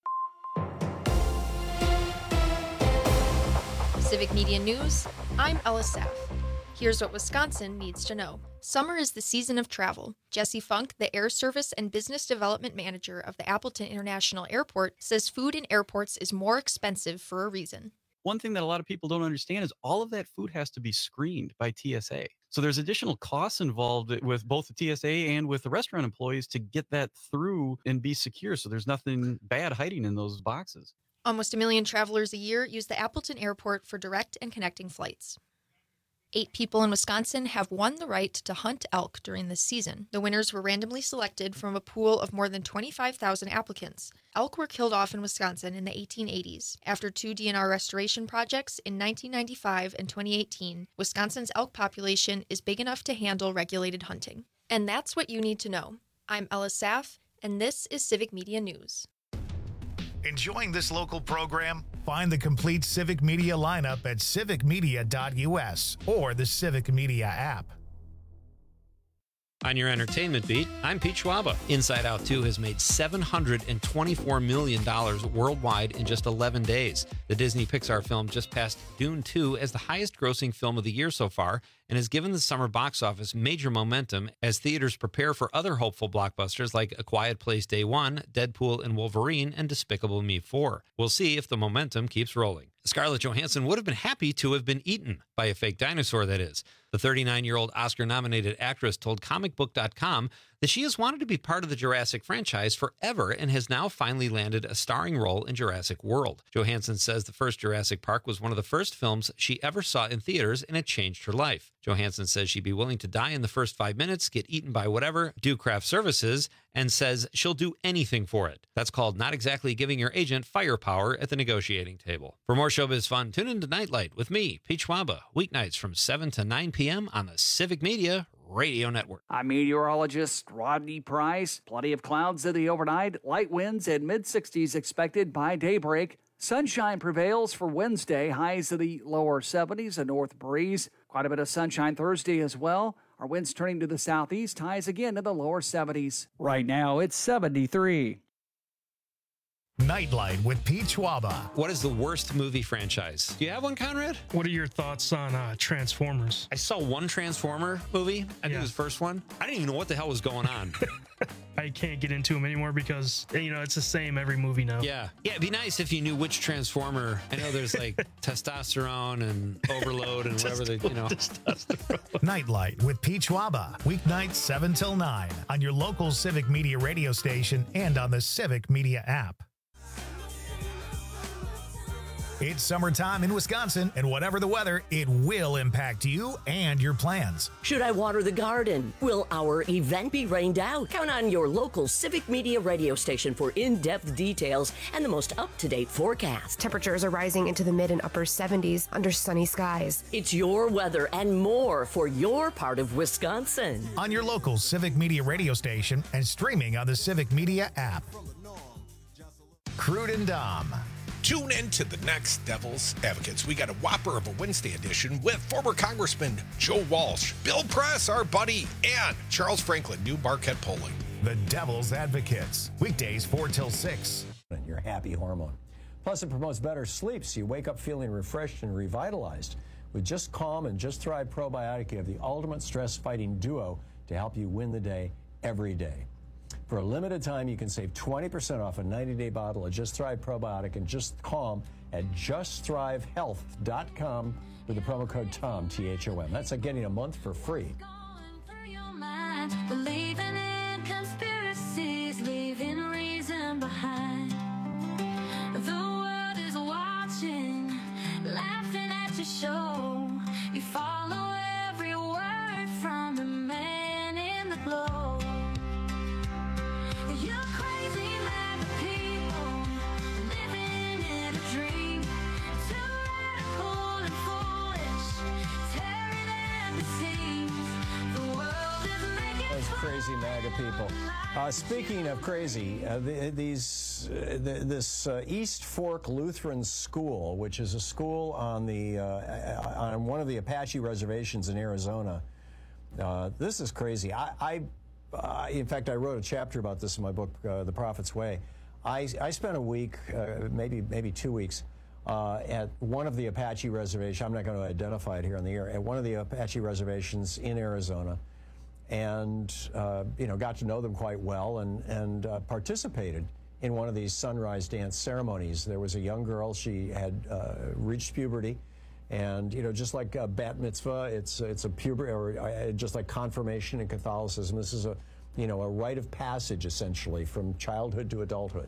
Civic Media News, I'm Ella Saff. Here's what Wisconsin needs to know. Summer is the season of travel. Jesse Funk, the Air Service and Business Development Manager of the Appleton International Airport, says food in airports is more expensive for a reason. One thing that a lot of people don't understand is all of that food has to be screened by T S A. So there's additional costs involved with both the T S A and with the restaurant employees to get that through and be secure. So there's nothing bad hiding in those boxes. Almost a million travelers a year use the Appleton Airport for direct and connecting flights. Eight people in Wisconsin have won the right to hunt elk during this season. The winners were randomly selected from a pool of more than twenty-five thousand applicants. Elk were killed off in Wisconsin in the eighteen eighties. After two D N R restoration projects in nineteen ninety-five and twenty eighteen, Wisconsin's elk population is big enough to handle regulated hunting. And that's what you need to know. I'm Ella Saff, and this is Civic Media News. Enjoying this local program? Find the complete Civic Media lineup at civic media dot U S or the Civic Media app. On your entertainment beat, I'm Pete Schwaba. Inside Out two has made seven hundred twenty-four million dollars worldwide in just eleven days. The Disney Pixar film just passed Dune two as the highest-grossing film of the year so far and has given the summer box office major momentum as theaters prepare for other hopeful blockbusters like A Quiet Place Day one, Deadpool and Wolverine, and Despicable Me four. We'll see if the momentum keeps rolling. Scarlett Johansson would have been happy to have been eaten by a fake dinosaur, that is. The thirty-nine-year-old Oscar-nominated actress told comic book dot com that she has wanted to be part of the Jurassic franchise forever and has now finally landed a starring role in Jurassic World. Johansson says the first Jurassic Park was one of the first films she ever saw in theaters, and it changed her life. Johansson says she'd be willing to die in the first five minutes, get eaten by whatever, do craft services, and says she'll do anything for it. That's called not exactly giving your agent firepower at the negotiating table. For more showbiz fun, tune in to Nightlight with me, Pete Schwaba, weeknights from seven to nine p.m. on the Civic Media Radio Network. I'm meteorologist Rodney Price. Plenty of clouds in the overnight. Light winds and mid sixties expected by daybreak. Sunshine prevails for Wednesday. Highs in the lower seventies, a north breeze. Quite a bit of sunshine Thursday as well. Our winds turning to the southeast. Highs again in the lower seventies. Right now it's seventy-three. Nightlight with Pete Schwaba. What is the worst movie franchise? Do you have one, Conrad? What are your thoughts on uh, Transformers? I saw one Transformer movie. I think Yeah. it was the first one. I didn't even know what the hell was going on. I I can't get into them anymore because, you know, it's the same every movie now. Yeah. Yeah, it'd be nice if you knew which Transformer. I know there's like testosterone and overload and whatever they, you know. Nightlight with Peach Waba, weeknights seven till nine on your local Civic Media radio station and on the Civic Media app. It's summertime in Wisconsin, and whatever the weather, it will impact you and your plans. Should I water the garden? Will our event be rained out? Count on your local Civic Media radio station for in-depth details and the most up-to-date forecast. Temperatures are rising into the mid and upper seventies under sunny skies. It's your weather and more for your part of Wisconsin. On your local Civic Media radio station and streaming on the Civic Media app. Crude and Dom. Tune in to the next Devil's Advocates. We got a whopper of a Wednesday edition with former Congressman Joe Walsh, Bill Press, our buddy, and Charles Franklin, new Marquette polling. The Devil's Advocates, weekdays four till six. Your happy hormone. Plus, it promotes better sleep, so you wake up feeling refreshed and revitalized. With Just Calm and Just Thrive Probiotic, you have the ultimate stress-fighting duo to help you win the day every day. For a limited time, you can save twenty percent off a ninety-day bottle of Just Thrive Probiotic and Just Calm at just thrive health dot com with the promo code TOM, T H O M. That's like getting a month for free. Believing in conspiracies, leaving reason behind. The world is watching, laughing at your show. You follow every word from the man in the glow. You're crazy like people living in a dream. Too radical and foolish, tearing at the seams. The world is making Those crazy MAGA people. Uh, speaking of crazy, uh, the, these uh, the, this uh, East Fork Lutheran School, which is a school on the uh, on one of the Apache reservations in Arizona. Uh, this is crazy. I. I Uh, in fact, I wrote a chapter about this in my book, uh, The Prophet's Way. I, I spent a week, uh, maybe maybe two weeks, uh, at one of the Apache reservations. I'm not going to identify it here on the air. At one of the Apache reservations in Arizona, and uh, you know, got to know them quite well, and and uh, participated in one of these sunrise dance ceremonies. There was a young girl. She had uh, reached puberty. And, you know, just like uh, bat mitzvah, it's it's a puberty, or uh, just like confirmation in Catholicism, this is a, you know, a rite of passage, essentially, from childhood to adulthood.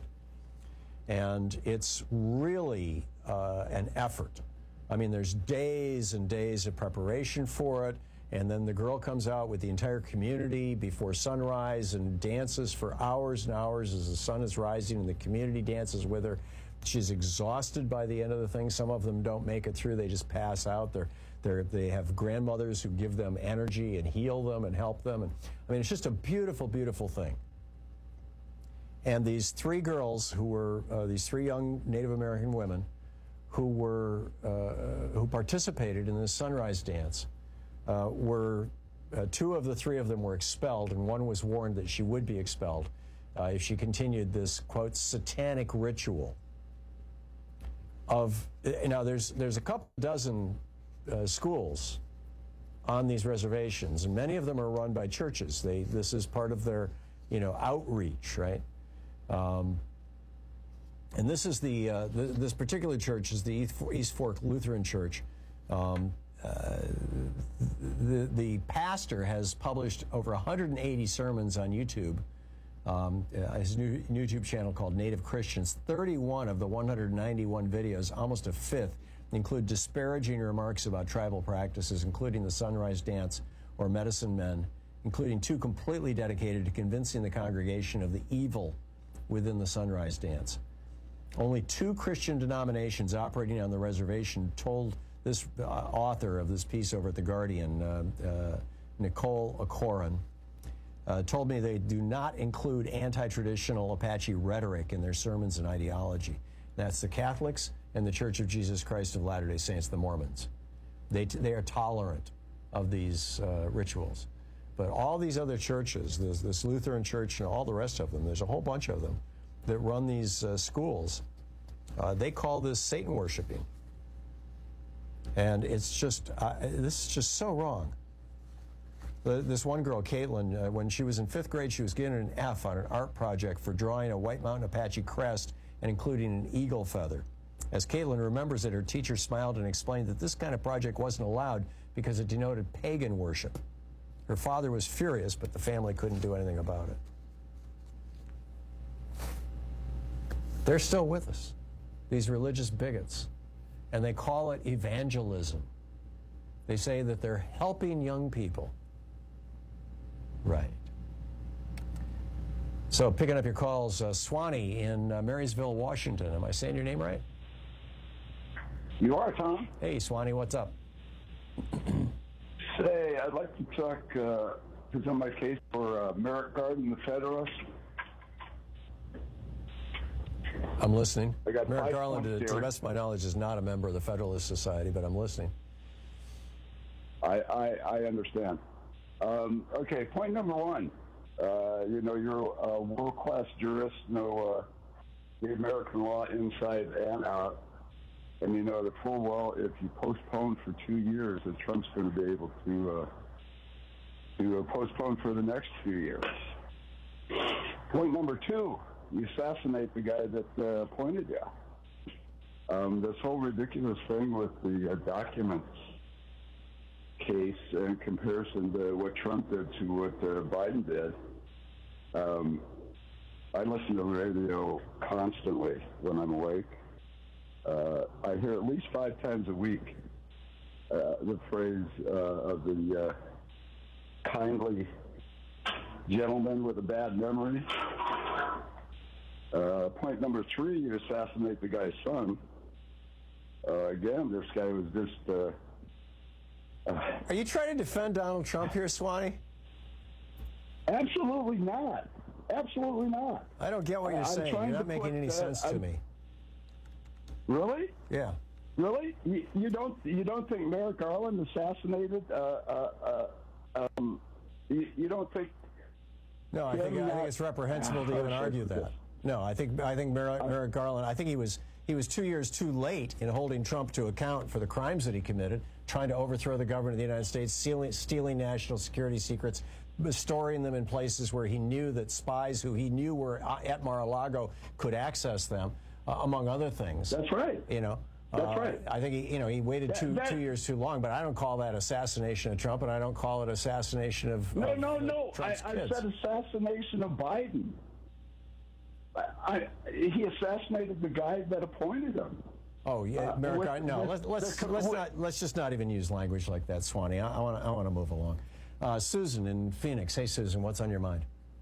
And it's really uh, an effort. I mean, there's days and days of preparation for it, and then the girl comes out with the entire community before sunrise and dances for hours and hours as the sun is rising, and the community dances with her. She's exhausted by the end of the thing. Some of them don't make it through. They just pass out. They're, they're, they have grandmothers who give them energy and heal them and help them. And I mean, it's just a beautiful, beautiful thing. And these three girls who were, uh, these three young Native American women who were, uh, who participated in this sunrise dance, uh, were, uh, two of the three of them were expelled, and one was warned that she would be expelled uh, if she continued this, quote, satanic ritual. Of you know, there's there's a couple dozen uh, schools on these reservations, and many of them are run by churches. They this is part of their you know outreach, right? Um, and this is the, uh, the this particular church is the East Fork Lutheran Church. Um, uh, the the pastor has published over one hundred eighty sermons on YouTube. Um, uh, his new YouTube channel called Native Christians. thirty-one of the one hundred ninety-one videos, almost a fifth, include disparaging remarks about tribal practices, including the sunrise dance or medicine men, including two completely dedicated to convincing the congregation of the evil within the sunrise dance. Only two Christian denominations operating on the reservation told this uh, author of this piece over at The Guardian, uh, uh, Nicole Akoran, Uh, told me they do not include anti-traditional Apache rhetoric in their sermons and ideology. That's the Catholics and the Church of Jesus Christ of Latter-day Saints, the Mormons. They, t they are tolerant of these uh, rituals. But all these other churches, this, this Lutheran Church and all the rest of them, there's a whole bunch of them that run these uh, schools. Uh, they call this Satan worshiping. And it's just, uh, this is just so wrong. The, this one girl, Caitlin, uh, when she was in fifth grade, she was given an F on an art project for drawing a White Mountain Apache crest and including an eagle feather. As Caitlin remembers it, her teacher smiled and explained that this kind of project wasn't allowed because it denoted pagan worship. Her father was furious, but the family couldn't do anything about it. They're still with us, these religious bigots, and they call it evangelism. They say that they're helping young people. Right. So picking up your calls, uh, Swanee in uh, Marysville, Washington. Am I saying your name right? You are, Tom. Hey, Swanee, what's up? Say, I'd like to talk, uh, present my case for uh, Merrick Garland, the Federalist. I'm listening. I got Merrick five Garland, to, points to the here. best of my knowledge, is not a member of the Federalist Society, but I'm listening. I, I, I understand. Um, okay, point number one. Uh, you know, you're a world-class jurist, know uh, the American law inside and out. And you know that full well, if you postpone for two years, that Trump's going to be able to uh, to uh, postpone for the next few years. Point number two, you assassinate the guy that uh, appointed you. Um, this whole ridiculous thing with the uh, documents case in comparison to what Trump did to what uh, Biden did. Um, I listen to the radio constantly when I'm awake. Uh, I hear at least five times a week uh, the phrase uh, of the uh, kindly gentleman with a bad memory. Uh, point number three, you assassinate the guy's son. Uh, again, this guy was just... Uh, uh, Are you trying to defend Donald Trump here, Swanee? Absolutely not. Absolutely not. I don't get what you're I'm saying. trying You're not to making put, any uh, sense to I'm- me. Really? Yeah. Really? You, you don't you don't think Merrick Garland assassinated? Uh, uh, uh, um, you, you don't think? No, I think, him I think not- it's reprehensible to Oh, even shit. argue that. No, I think I think Merrick, Merrick Garland. I think he was he was two years too late in holding Trump to account for the crimes that he committed, trying to overthrow the government of the United States, stealing, stealing national security secrets, storing them in places where he knew that spies who he knew were at Mar-a-Lago could access them, uh, among other things. That's right. You know. That's Uh, right. I think he, you know, he waited That- two that- two years too long, but I don't call that assassination of Trump, and I don't call it assassination of No, of, no, uh, no. I, Trump's I kids. said assassination of Biden. I, I, he assassinated the guy that appointed him. Oh yeah, Uh, Merrick with- Garland. No, with let's let's the- let's not let's just not even use language like that, Swanee. I want I want to move along. Uh, Susan in Phoenix. Hey, Susan, what's on your mind?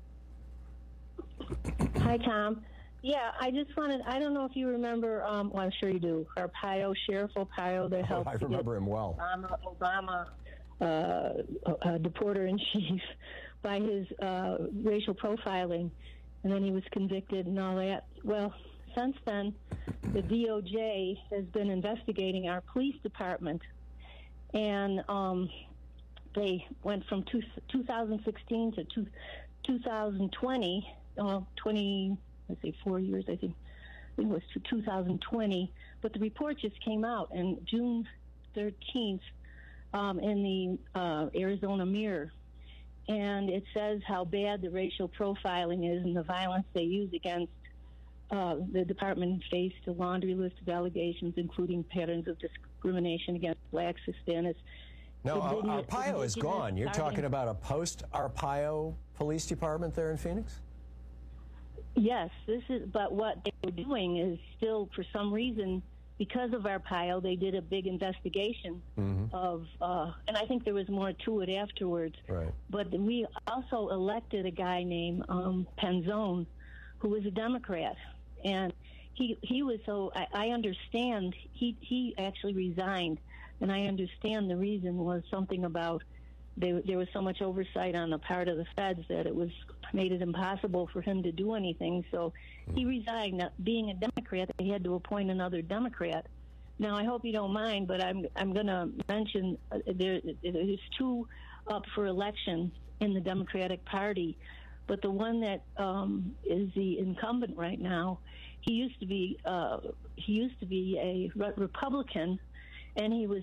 Hi, Tom. Yeah, I just wanted, I don't know if you remember, um, well, I'm sure you do, Arpaio, Sheriff Arpaio, that Oh, helped I to get remember him well. Obama, Obama uh, uh, deporter-in-chief by his uh, racial profiling, and then he was convicted and all that. Well, since then, the D O J has been investigating our police department, and um, they went from two, two thousand sixteen to two, two thousand twenty, uh, twenty, let's say four years, I think. I think it was to two thousand twenty, but the report just came out, and June thirteenth um, in the uh, Arizona Mirror, and it says how bad the racial profiling is and the violence they use against uh, the department faced a laundry list of allegations, including patterns of discrimination against blacks, Hispanics. No, Ar- indigenous- Arpaio is indigenous, gone. You're talking starting- about a post-Arpaio police department there in Phoenix? Yes, this is, but what they were doing is still, for some reason, because of Arpaio, they did a big investigation Mm-hmm. of, uh, and I think there was more to it afterwards. Right. But we also elected a guy named um, Penzone, who was a Democrat, and he he was so I, I understand he he actually resigned, and I understand the reason was something about they, there was so much oversight on the part of the feds that it was made it impossible for him to do anything. So he resigned. Now, being a Democrat, they had to appoint another Democrat. Now, I hope you don't mind, but I'm I'm going to mention uh, there there's two up for election in the Democratic Party, but the one that um, is the incumbent right now, he used to be uh, he used to be a re- Republican, and he was a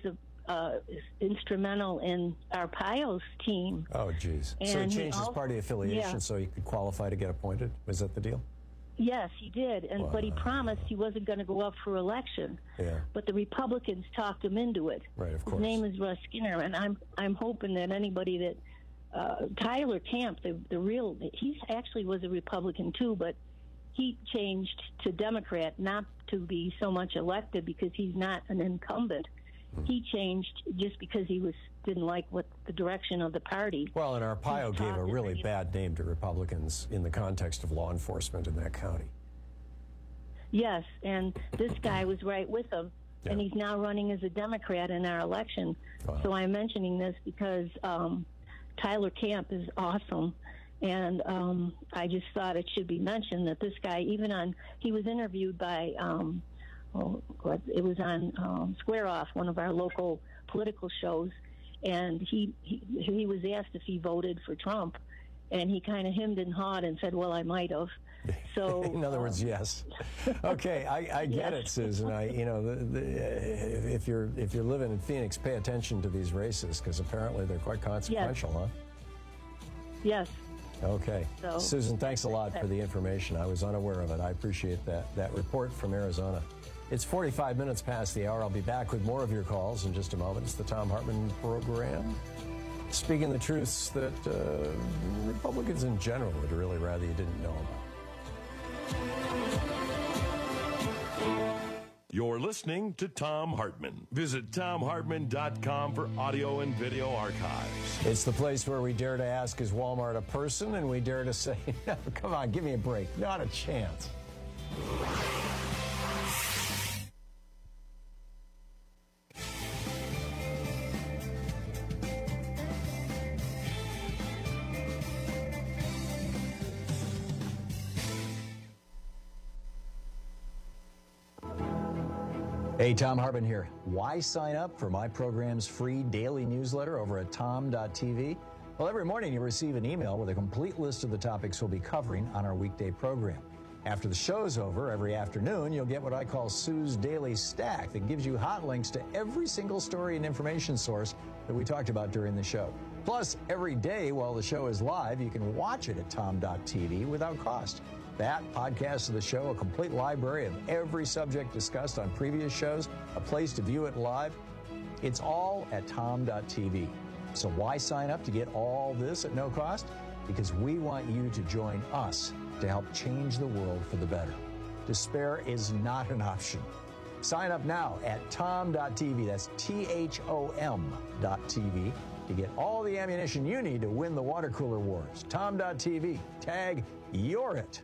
uh, instrumental in Arpaio's team. Oh, geez. So he And he changed his also- party affiliation yeah. so he could qualify to get appointed? Was that the deal? Yes, he did, and but he promised he wasn't going to go up for election. Yeah. But the Republicans talked him into it. Right, of His course. name is Russ Skinner, and I'm I'm hoping that anybody that uh, Tyler Camp, the the real, he actually was a Republican too, but he changed to Democrat not to be so much elected because he's not an incumbent. Hmm. He changed just because he was didn't like what the direction of the party. Well, and Arpaio gave a really bad name to Republicans in the context of law enforcement in that county. Yes, and this guy was right with him, and he's now running as a Democrat in our election. So I'm mentioning this because um, Tyler Camp is awesome, and um, I just thought it should be mentioned that this guy, even on, he was interviewed by, um, oh, what, it was on um, Square Off, one of our local political shows, and he, he he was asked if he voted for Trump, and he kind of hemmed and hawed and said, well, I might have. So, in other words, yes. Okay, I, I get it, Susan. I, you know, the, the, if you're if you're living in Phoenix, pay attention to these races because apparently they're quite consequential, huh? Yes. Okay, So- Susan, thanks a lot for the information. I was unaware of it. I appreciate that that report from Arizona. It's forty-five minutes past the hour. I'll be back with more of your calls in just a moment. It's the Tom Hartman program. Speaking the truths that uh, Republicans in general would really rather you didn't know about. You're listening to Tom Hartman. Visit tom hartman dot com for audio and video archives. It's the place where we dare to ask, is Walmart a person? And we dare to say, no, come on, give me a break. Not a chance. Hey, Tom Hartman here. Why sign up for my program's free daily newsletter over at tom dot t v? Well, every morning you receive an email with a complete list of the topics we'll be covering on our weekday program. After the show's over, every afternoon, you'll get what I call Sue's Daily Stack that gives you hot links to every single story and information source that we talked about during the show. Plus, every day while the show is live, you can watch it at tom dot t v without cost. That, podcasts of the show, a complete library of every subject discussed on previous shows, a place to view it live. It's all at tom dot t v. So why sign up to get all this at no cost? Because we want you to join us to help change the world for the better. Despair is not an option. Sign up now at tom dot t v. That's T H O M dot T V to get all the ammunition you need to win the water cooler wars. tom dot t v. Tag You're It.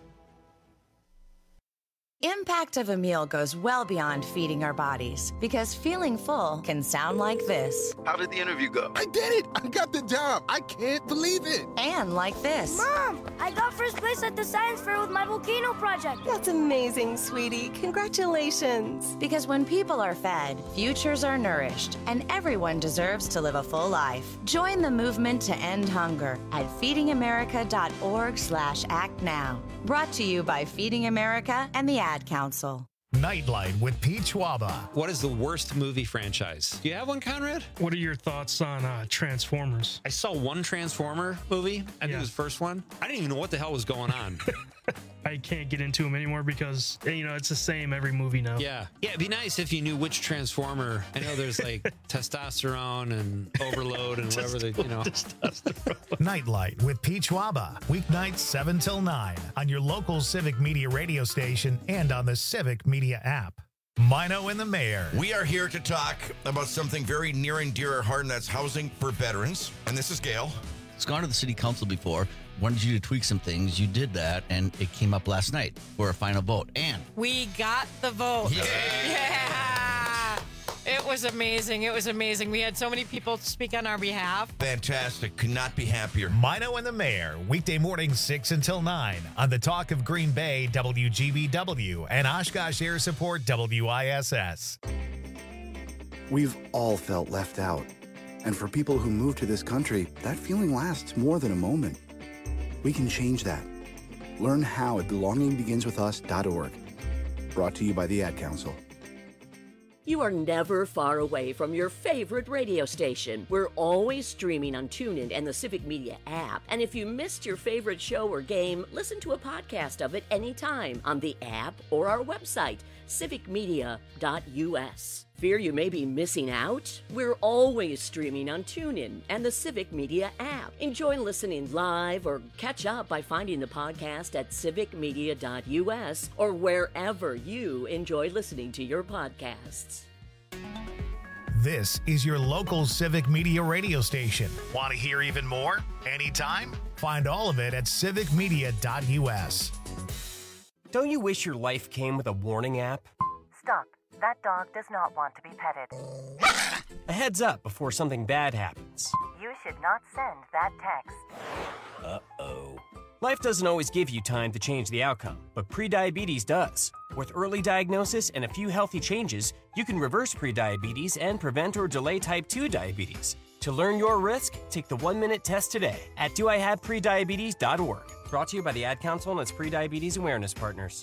Impact of a meal goes well beyond feeding our bodies because feeling full can sound like this. How did the interview go? I did it! I got the job! I can't believe it! And like this. Mom, I got first place at the science fair with my volcano project. That's amazing, sweetie. Congratulations. Because when people are fed, futures are nourished, and everyone deserves to live a full life. Join the movement to end hunger at feeding america dot org slash act now. Brought to you by Feeding America and the Ad Council. Nightlight with Pete Schwaba. What is the worst movie franchise? Do you have one, Conrad? What are your thoughts on uh, Transformers? I saw one Transformer movie. I think it was the first one. I didn't even know what the hell was going on. I can't get into them anymore because, you know, it's the same every movie now. Yeah. Yeah, it'd be nice if you knew which Transformer. I know there's like testosterone and overload and whatever they, you know. Nightlight with Pete Schwaba. Weeknights seven till nine on your local Civic Media radio station and on the Civic Media app. Mino and the Mayor. We are here to talk about something very near and dear our heart, and that's housing for veterans. And this is Gail. It's gone to the city council before. Wanted you to tweak some things. You did that, and it came up last night for a final vote. And we got the vote. Yeah. yeah. It was amazing. It was amazing. We had so many people speak on our behalf. Fantastic. Could not be happier. Mino and the Mayor, weekday mornings six until nine on the Talk of Green Bay, W G B W, and Oshkosh Air Support, W I S S. We've all felt left out. And for people who move to this country, that feeling lasts more than a moment. We can change that. Learn how at belonging begins with us dot org. Brought to you by the Ad Council. You are never far away from your favorite radio station. We're always streaming on TuneIn and the Civic Media app. And if you missed your favorite show or game, listen to a podcast of it anytime on the app or our website, civic media dot u s. Fear you may be missing out? We're always streaming on TuneIn and the Civic Media app. Enjoy listening live or catch up by finding the podcast at civic media dot u s or wherever you enjoy listening to your podcasts. This is your local Civic Media radio station. Want to hear even more? Anytime? Find all of it at civic media dot u s. Don't you wish your life came with a warning app? Stop. That dog does not want to be petted. A heads up before something bad happens. You should not send that text. Uh-oh. Life doesn't always give you time to change the outcome, but prediabetes does. With early diagnosis and a few healthy changes, you can reverse prediabetes and prevent or delay type two diabetes. To learn your risk, take the one-minute test today at do I have prediabetes dot org. Brought to you by the Ad Council and its Prediabetes Awareness Partners.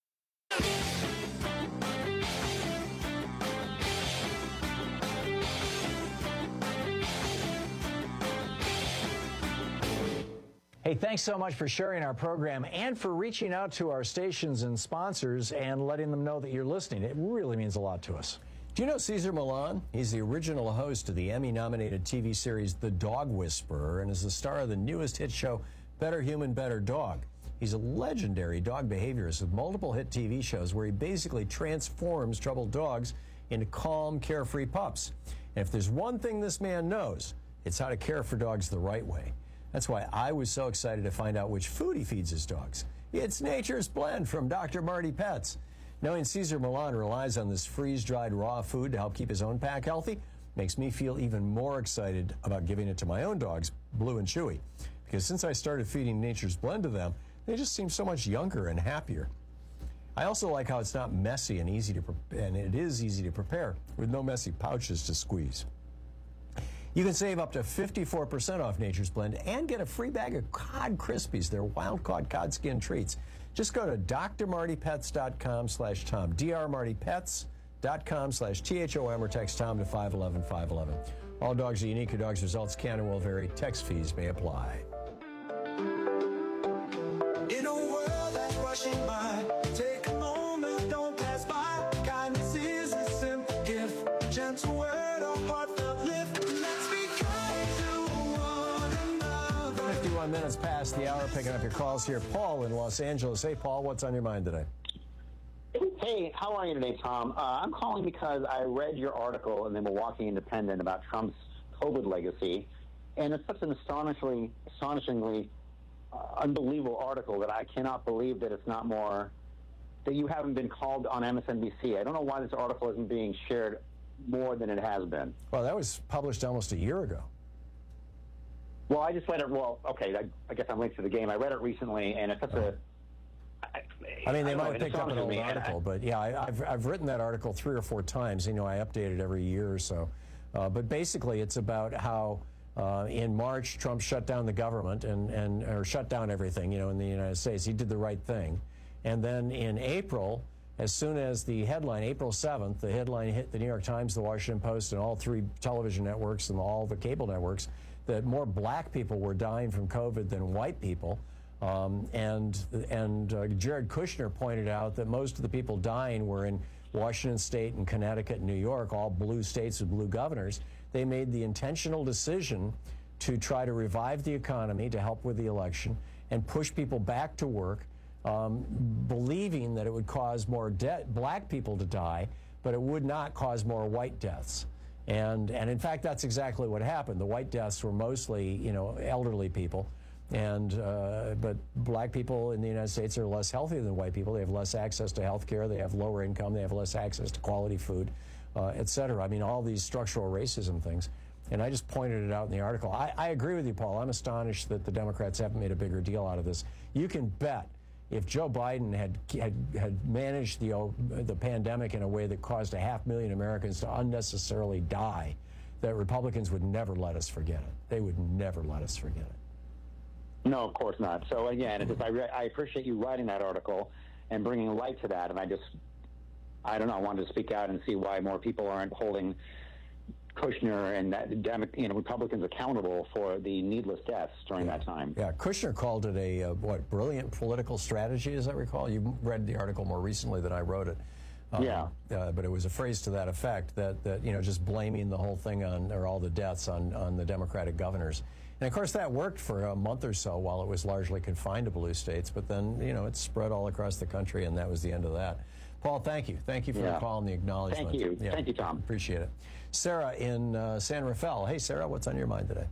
Hey, thanks so much for sharing our program and for reaching out to our stations and sponsors and letting them know that you're listening. It really means a lot to us. Do you know Cesar Millan? He's the original host of the Emmy-nominated T V series The Dog Whisperer and is the star of the newest hit show Better Human, Better Dog. He's a legendary dog behaviorist with multiple hit T V shows where he basically transforms troubled dogs into calm, carefree pups. And if there's one thing this man knows, it's how to care for dogs the right way. That's why I was so excited to find out which food he feeds his dogs. It's Nature's Blend from Doctor Marty Pets. Knowing Cesar Millan relies on this freeze-dried raw food to help keep his own pack healthy makes me feel even more excited about giving it to my own dogs, Blue and Chewy. Because since I started feeding Nature's Blend to them, they just seem so much younger and happier. I also like how it's not messy and easy to pre- and it is easy to prepare with no messy pouches to squeeze. You can save up to fifty-four percent off Nature's Blend and get a free bag of Cod Krispies. They're wild-caught cod skin treats. Just go to d r marty pets dot com slash tom, d r marty pets dot com slash T H O M, or text Tom to five one one five one one. All dogs are unique. Your dog's results can and will vary. Text fees may apply. In a world that's rushing by, take a moment, don't pass by. Kindness is a simple gift, a gentle word, a heartfelt lift. Let's be kind to one another. fifty-one minutes past the hour, picking up your calls here. Paul in Los Angeles. Hey, Paul, what's on your mind today? Hey, how are you today, Tom? Uh, I'm calling because I read your article in the Milwaukee Independent about Trump's COVID legacy, and it's such an astonishingly, astonishingly uh, unbelievable article that I cannot believe that it's not more, that you haven't been called on M S N B C. I don't know why this article isn't being shared more than it has been. Well, that was published almost a year ago. Well, I just read it, well, okay, I, I guess I'm late to the game. I read it recently, and it's such a... I, I mean, they I might know, have it picked up an astonishes old me, and article, I- but yeah, I, I've, I've written that article three or four times. You know, I update it every year or so. Uh, but basically, it's about how uh, in March, Trump shut down the government and, and or shut down everything, you know, in the United States. He did the right thing. And then in April, as soon as the headline, April seventh, the headline hit the New York Times, the Washington Post, and all three television networks and all the cable networks, that more black people were dying from COVID than white people. Um, and and uh, Jared Kushner pointed out that most of the people dying were in Washington State and Connecticut and New York, all blue states with blue governors. They made the intentional decision to try to revive the economy to help with the election and push people back to work, um, believing that it would cause more de- black people to die, but it would not cause more white deaths. And, and in fact, that's exactly what happened. The white deaths were mostly, you know, elderly people. And uh, but black people in the United States are less healthy than white people. They have less access to health care. They have lower income. They have less access to quality food, uh, et cetera. I mean, all these structural racism things. And I just pointed it out in the article. I, I agree with you, Paul. I'm astonished that the Democrats haven't made a bigger deal out of this. You can bet if Joe Biden had had, had managed the, uh, the pandemic in a way that caused a half million Americans to unnecessarily die, that Republicans would never let us forget it. They would never let us forget it. No, of course not. So again, it's just, I, re- I appreciate you writing that article and bringing light to that, and I just I don't know. I wanted to speak out and see why more people aren't holding Kushner and that Demo- you know, Republicans accountable for the needless deaths during yeah. that time. Yeah, Kushner called it a, uh, what, brilliant political strategy, as I recall. You read the article more recently than I wrote it. Um, yeah. Uh, but it was a phrase to that effect, that, that, you know, just blaming the whole thing on, or all the deaths on, on the Democratic governors. And, of course, that worked for a month or so while it was largely confined to blue states. But then, you know, it spread all across the country, and that was the end of that. Paul, thank you. Thank you for yeah. the call and the acknowledgement. Thank you. Yeah, thank you, Tom. Appreciate it. Sarah in uh, San Rafael. Hey, Sarah, what's on your mind today?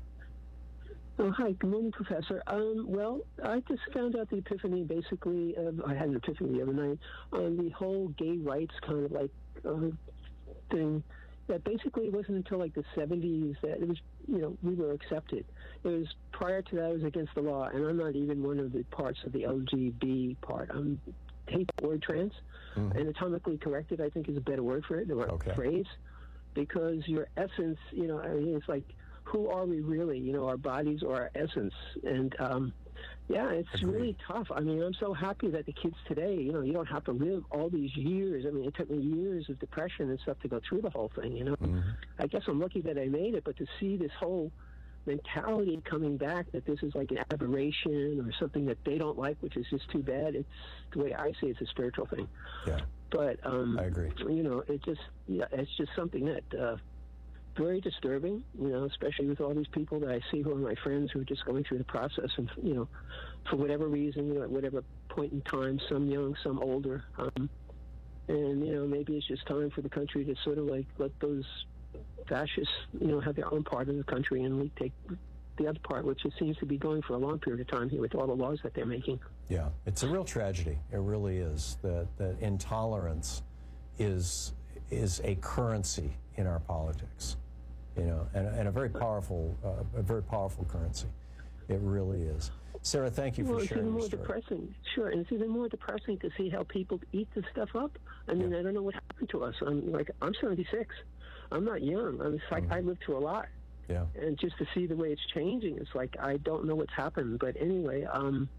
Oh, hi. Good morning, Professor. Um, well, I just found out the epiphany, basically, of, I had an epiphany the other night, on the whole gay rights kind of like uh, thing, that basically it wasn't until like the seventies that it was, you know, we were accepted. It was, prior to that, it was against the law, and I'm not even one of the parts of the L G B part. I'm hate the word trans. Mm-hmm. Anatomically corrected, I think, is a better word for it, or okay. phrase, because your essence, you know, I mean, it's like, who are we really? You know, our bodies or our essence. And, um, yeah, it's Agreed. really tough. I mean, I'm so happy that the kids today, you know, you don't have to live all these years. I mean, it took me years of depression and stuff to go through the whole thing, you know. Mm-hmm. I guess I'm lucky that I made it, but to see this whole mentality coming back that this is like an aberration or something that they don't like, which is just too bad. It's the way I see it, it's a spiritual thing. Yeah. But um, I agree. You know, it just yeah, it's just something that uh, very disturbing. You know, especially with all these people that I see who are my friends who are just going through the process, and you know, for whatever reason, you know, at whatever point in time, some young, some older, um, and you know, maybe it's just time for the country to sort of like let those fascists, you know, have their own part of the country, and we take the other part, which it seems to be going for a long period of time here with all the laws that they're making. Yeah, it's a real tragedy. It really is. That that intolerance is is a currency in our politics, you know, and, and a very powerful, uh, a very powerful currency. It really is. Sarah, thank you for well, sharing it's even more your story. depressing. Sure, and it's even more depressing to see how people eat this stuff up. I mean, yeah. I don't know what happened to us. I'm like, I'm seventy-six. I'm not young. I mean, it's like mm. I lived through a lot. Yeah. And just to see the way it's changing, it's like I don't know what's happened. But anyway, um,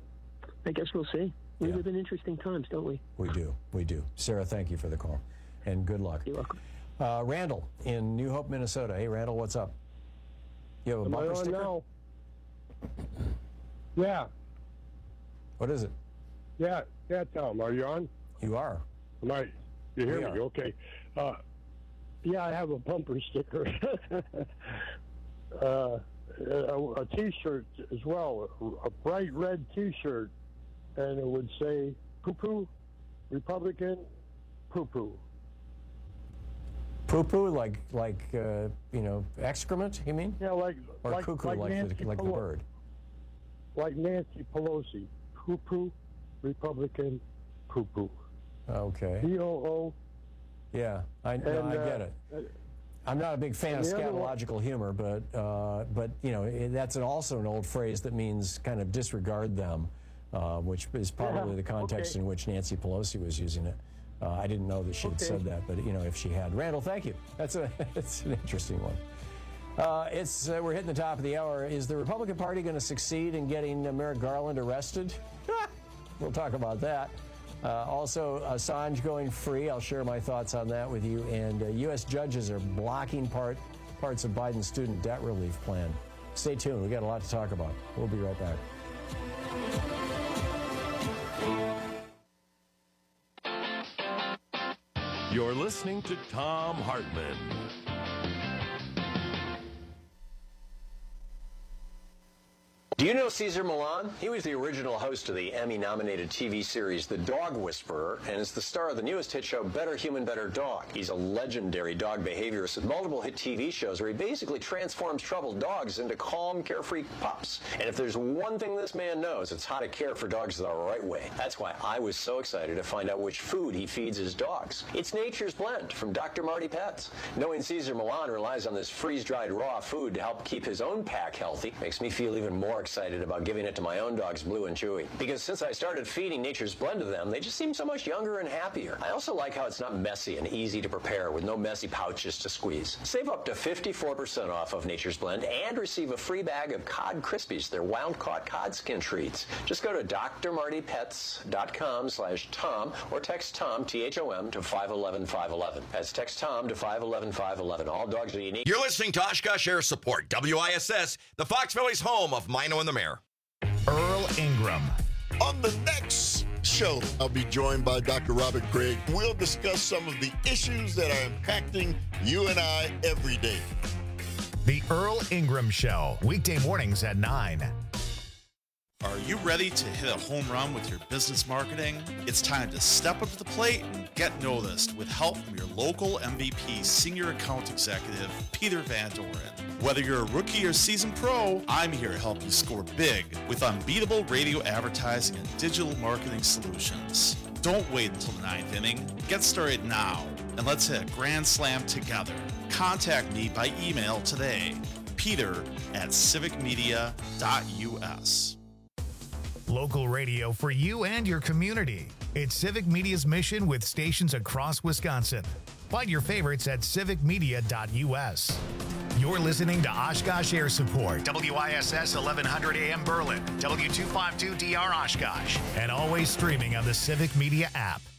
I guess we'll see. We yeah. live in interesting times, don't we? We do. We do. Sarah, thank you for the call, and good luck. You're welcome. Uh, Randall in New Hope, Minnesota. Hey, Randall, what's up? You have a Am bumper I on sticker? now? Yeah. What is it? Yeah, yeah, Tom. Are you on? You are. Am I? You hear we me? Are. Okay. Uh, yeah, I have a bumper sticker. uh, a, a T-shirt as well, a, a bright red T-shirt, and it would say "Poo-poo, Republican, poo-poo." Poo-poo, like like uh, you know, excrement? You mean? Yeah, like or like, cuckoo, like, like, Nancy the, like Pelo- the bird. Like Nancy Pelosi, poo-poo, Republican, poo-poo. Okay. P O O. Yeah, I, no, and, I uh, get it. I'm not a big fan of scatological humor, but uh, but you know it, that's an, also an old phrase that means kind of disregard them, uh, which is probably yeah, the context okay. in which Nancy Pelosi was using it. Uh, I didn't know that she had okay. said that, but you know if she had. Randall, thank you. That's a it's an interesting one. Uh, it's uh, we're hitting the top of the hour. Is the Republican Party going to succeed in getting uh, Merrick Garland arrested? We'll talk about that. Uh, also, Assange going free. I'll share my thoughts on that with you. And uh, U S judges are blocking part parts of Biden's student debt relief plan. Stay tuned. We got a lot to talk about. We'll be right back. You're listening to Thom Hartmann. Do you know Cesar Millan? He was the original host of the Emmy-nominated T V series The Dog Whisperer, and is the star of the newest hit show Better Human, Better Dog. He's a legendary dog behaviorist with multiple hit T V shows where he basically transforms troubled dogs into calm, carefree pups. And if there's one thing this man knows, it's how to care for dogs the right way. That's why I was so excited to find out which food he feeds his dogs. It's Nature's Blend from Doctor Marty Pets. Knowing Cesar Millan relies on this freeze-dried raw food to help keep his own pack healthy makes me feel even more excited excited about giving it to my own dogs, Blue and Chewy. Because since I started feeding Nature's Blend to them, they just seem so much younger and happier. I also like how it's not messy and easy to prepare with no messy pouches to squeeze. Save up to fifty-four percent off of Nature's Blend and receive a free bag of Cod Crispies, their wild-caught cod skin treats. Just go to d r marty pets dot com slash Tom or text Tom, T H O M, to five one one, five one one. That's text Tom to five one one, five one one. All dogs are unique. You're listening to Oshkosh Air Support, W I S S, the Fox Valley's home of Mino and the Mayor. Earl Ingram. On the next show, I'll be joined by Doctor Robert Craig. We'll discuss some of the issues that are impacting you and I every day. The Earl Ingram Show, weekday mornings at nine. Are you ready to hit a home run with your business marketing? It's time to step up to the plate and get noticed with help from your local M V P Senior Account Executive, Peter Van Doren. Whether you're a rookie or seasoned pro, I'm here to help you score big with unbeatable radio advertising and digital marketing solutions. Don't wait until the ninth inning. Get started now, and let's hit a grand slam together. Contact me by email today, peter at civic media dot u s. Local radio for you and your community. It's Civic Media's mission with stations across Wisconsin. Find your favorites at civic media dot u s. You're listening to Oshkosh Air Support, W I S S eleven hundred A M Berlin, W two fifty-two D R Oshkosh, and always streaming on the Civic Media app.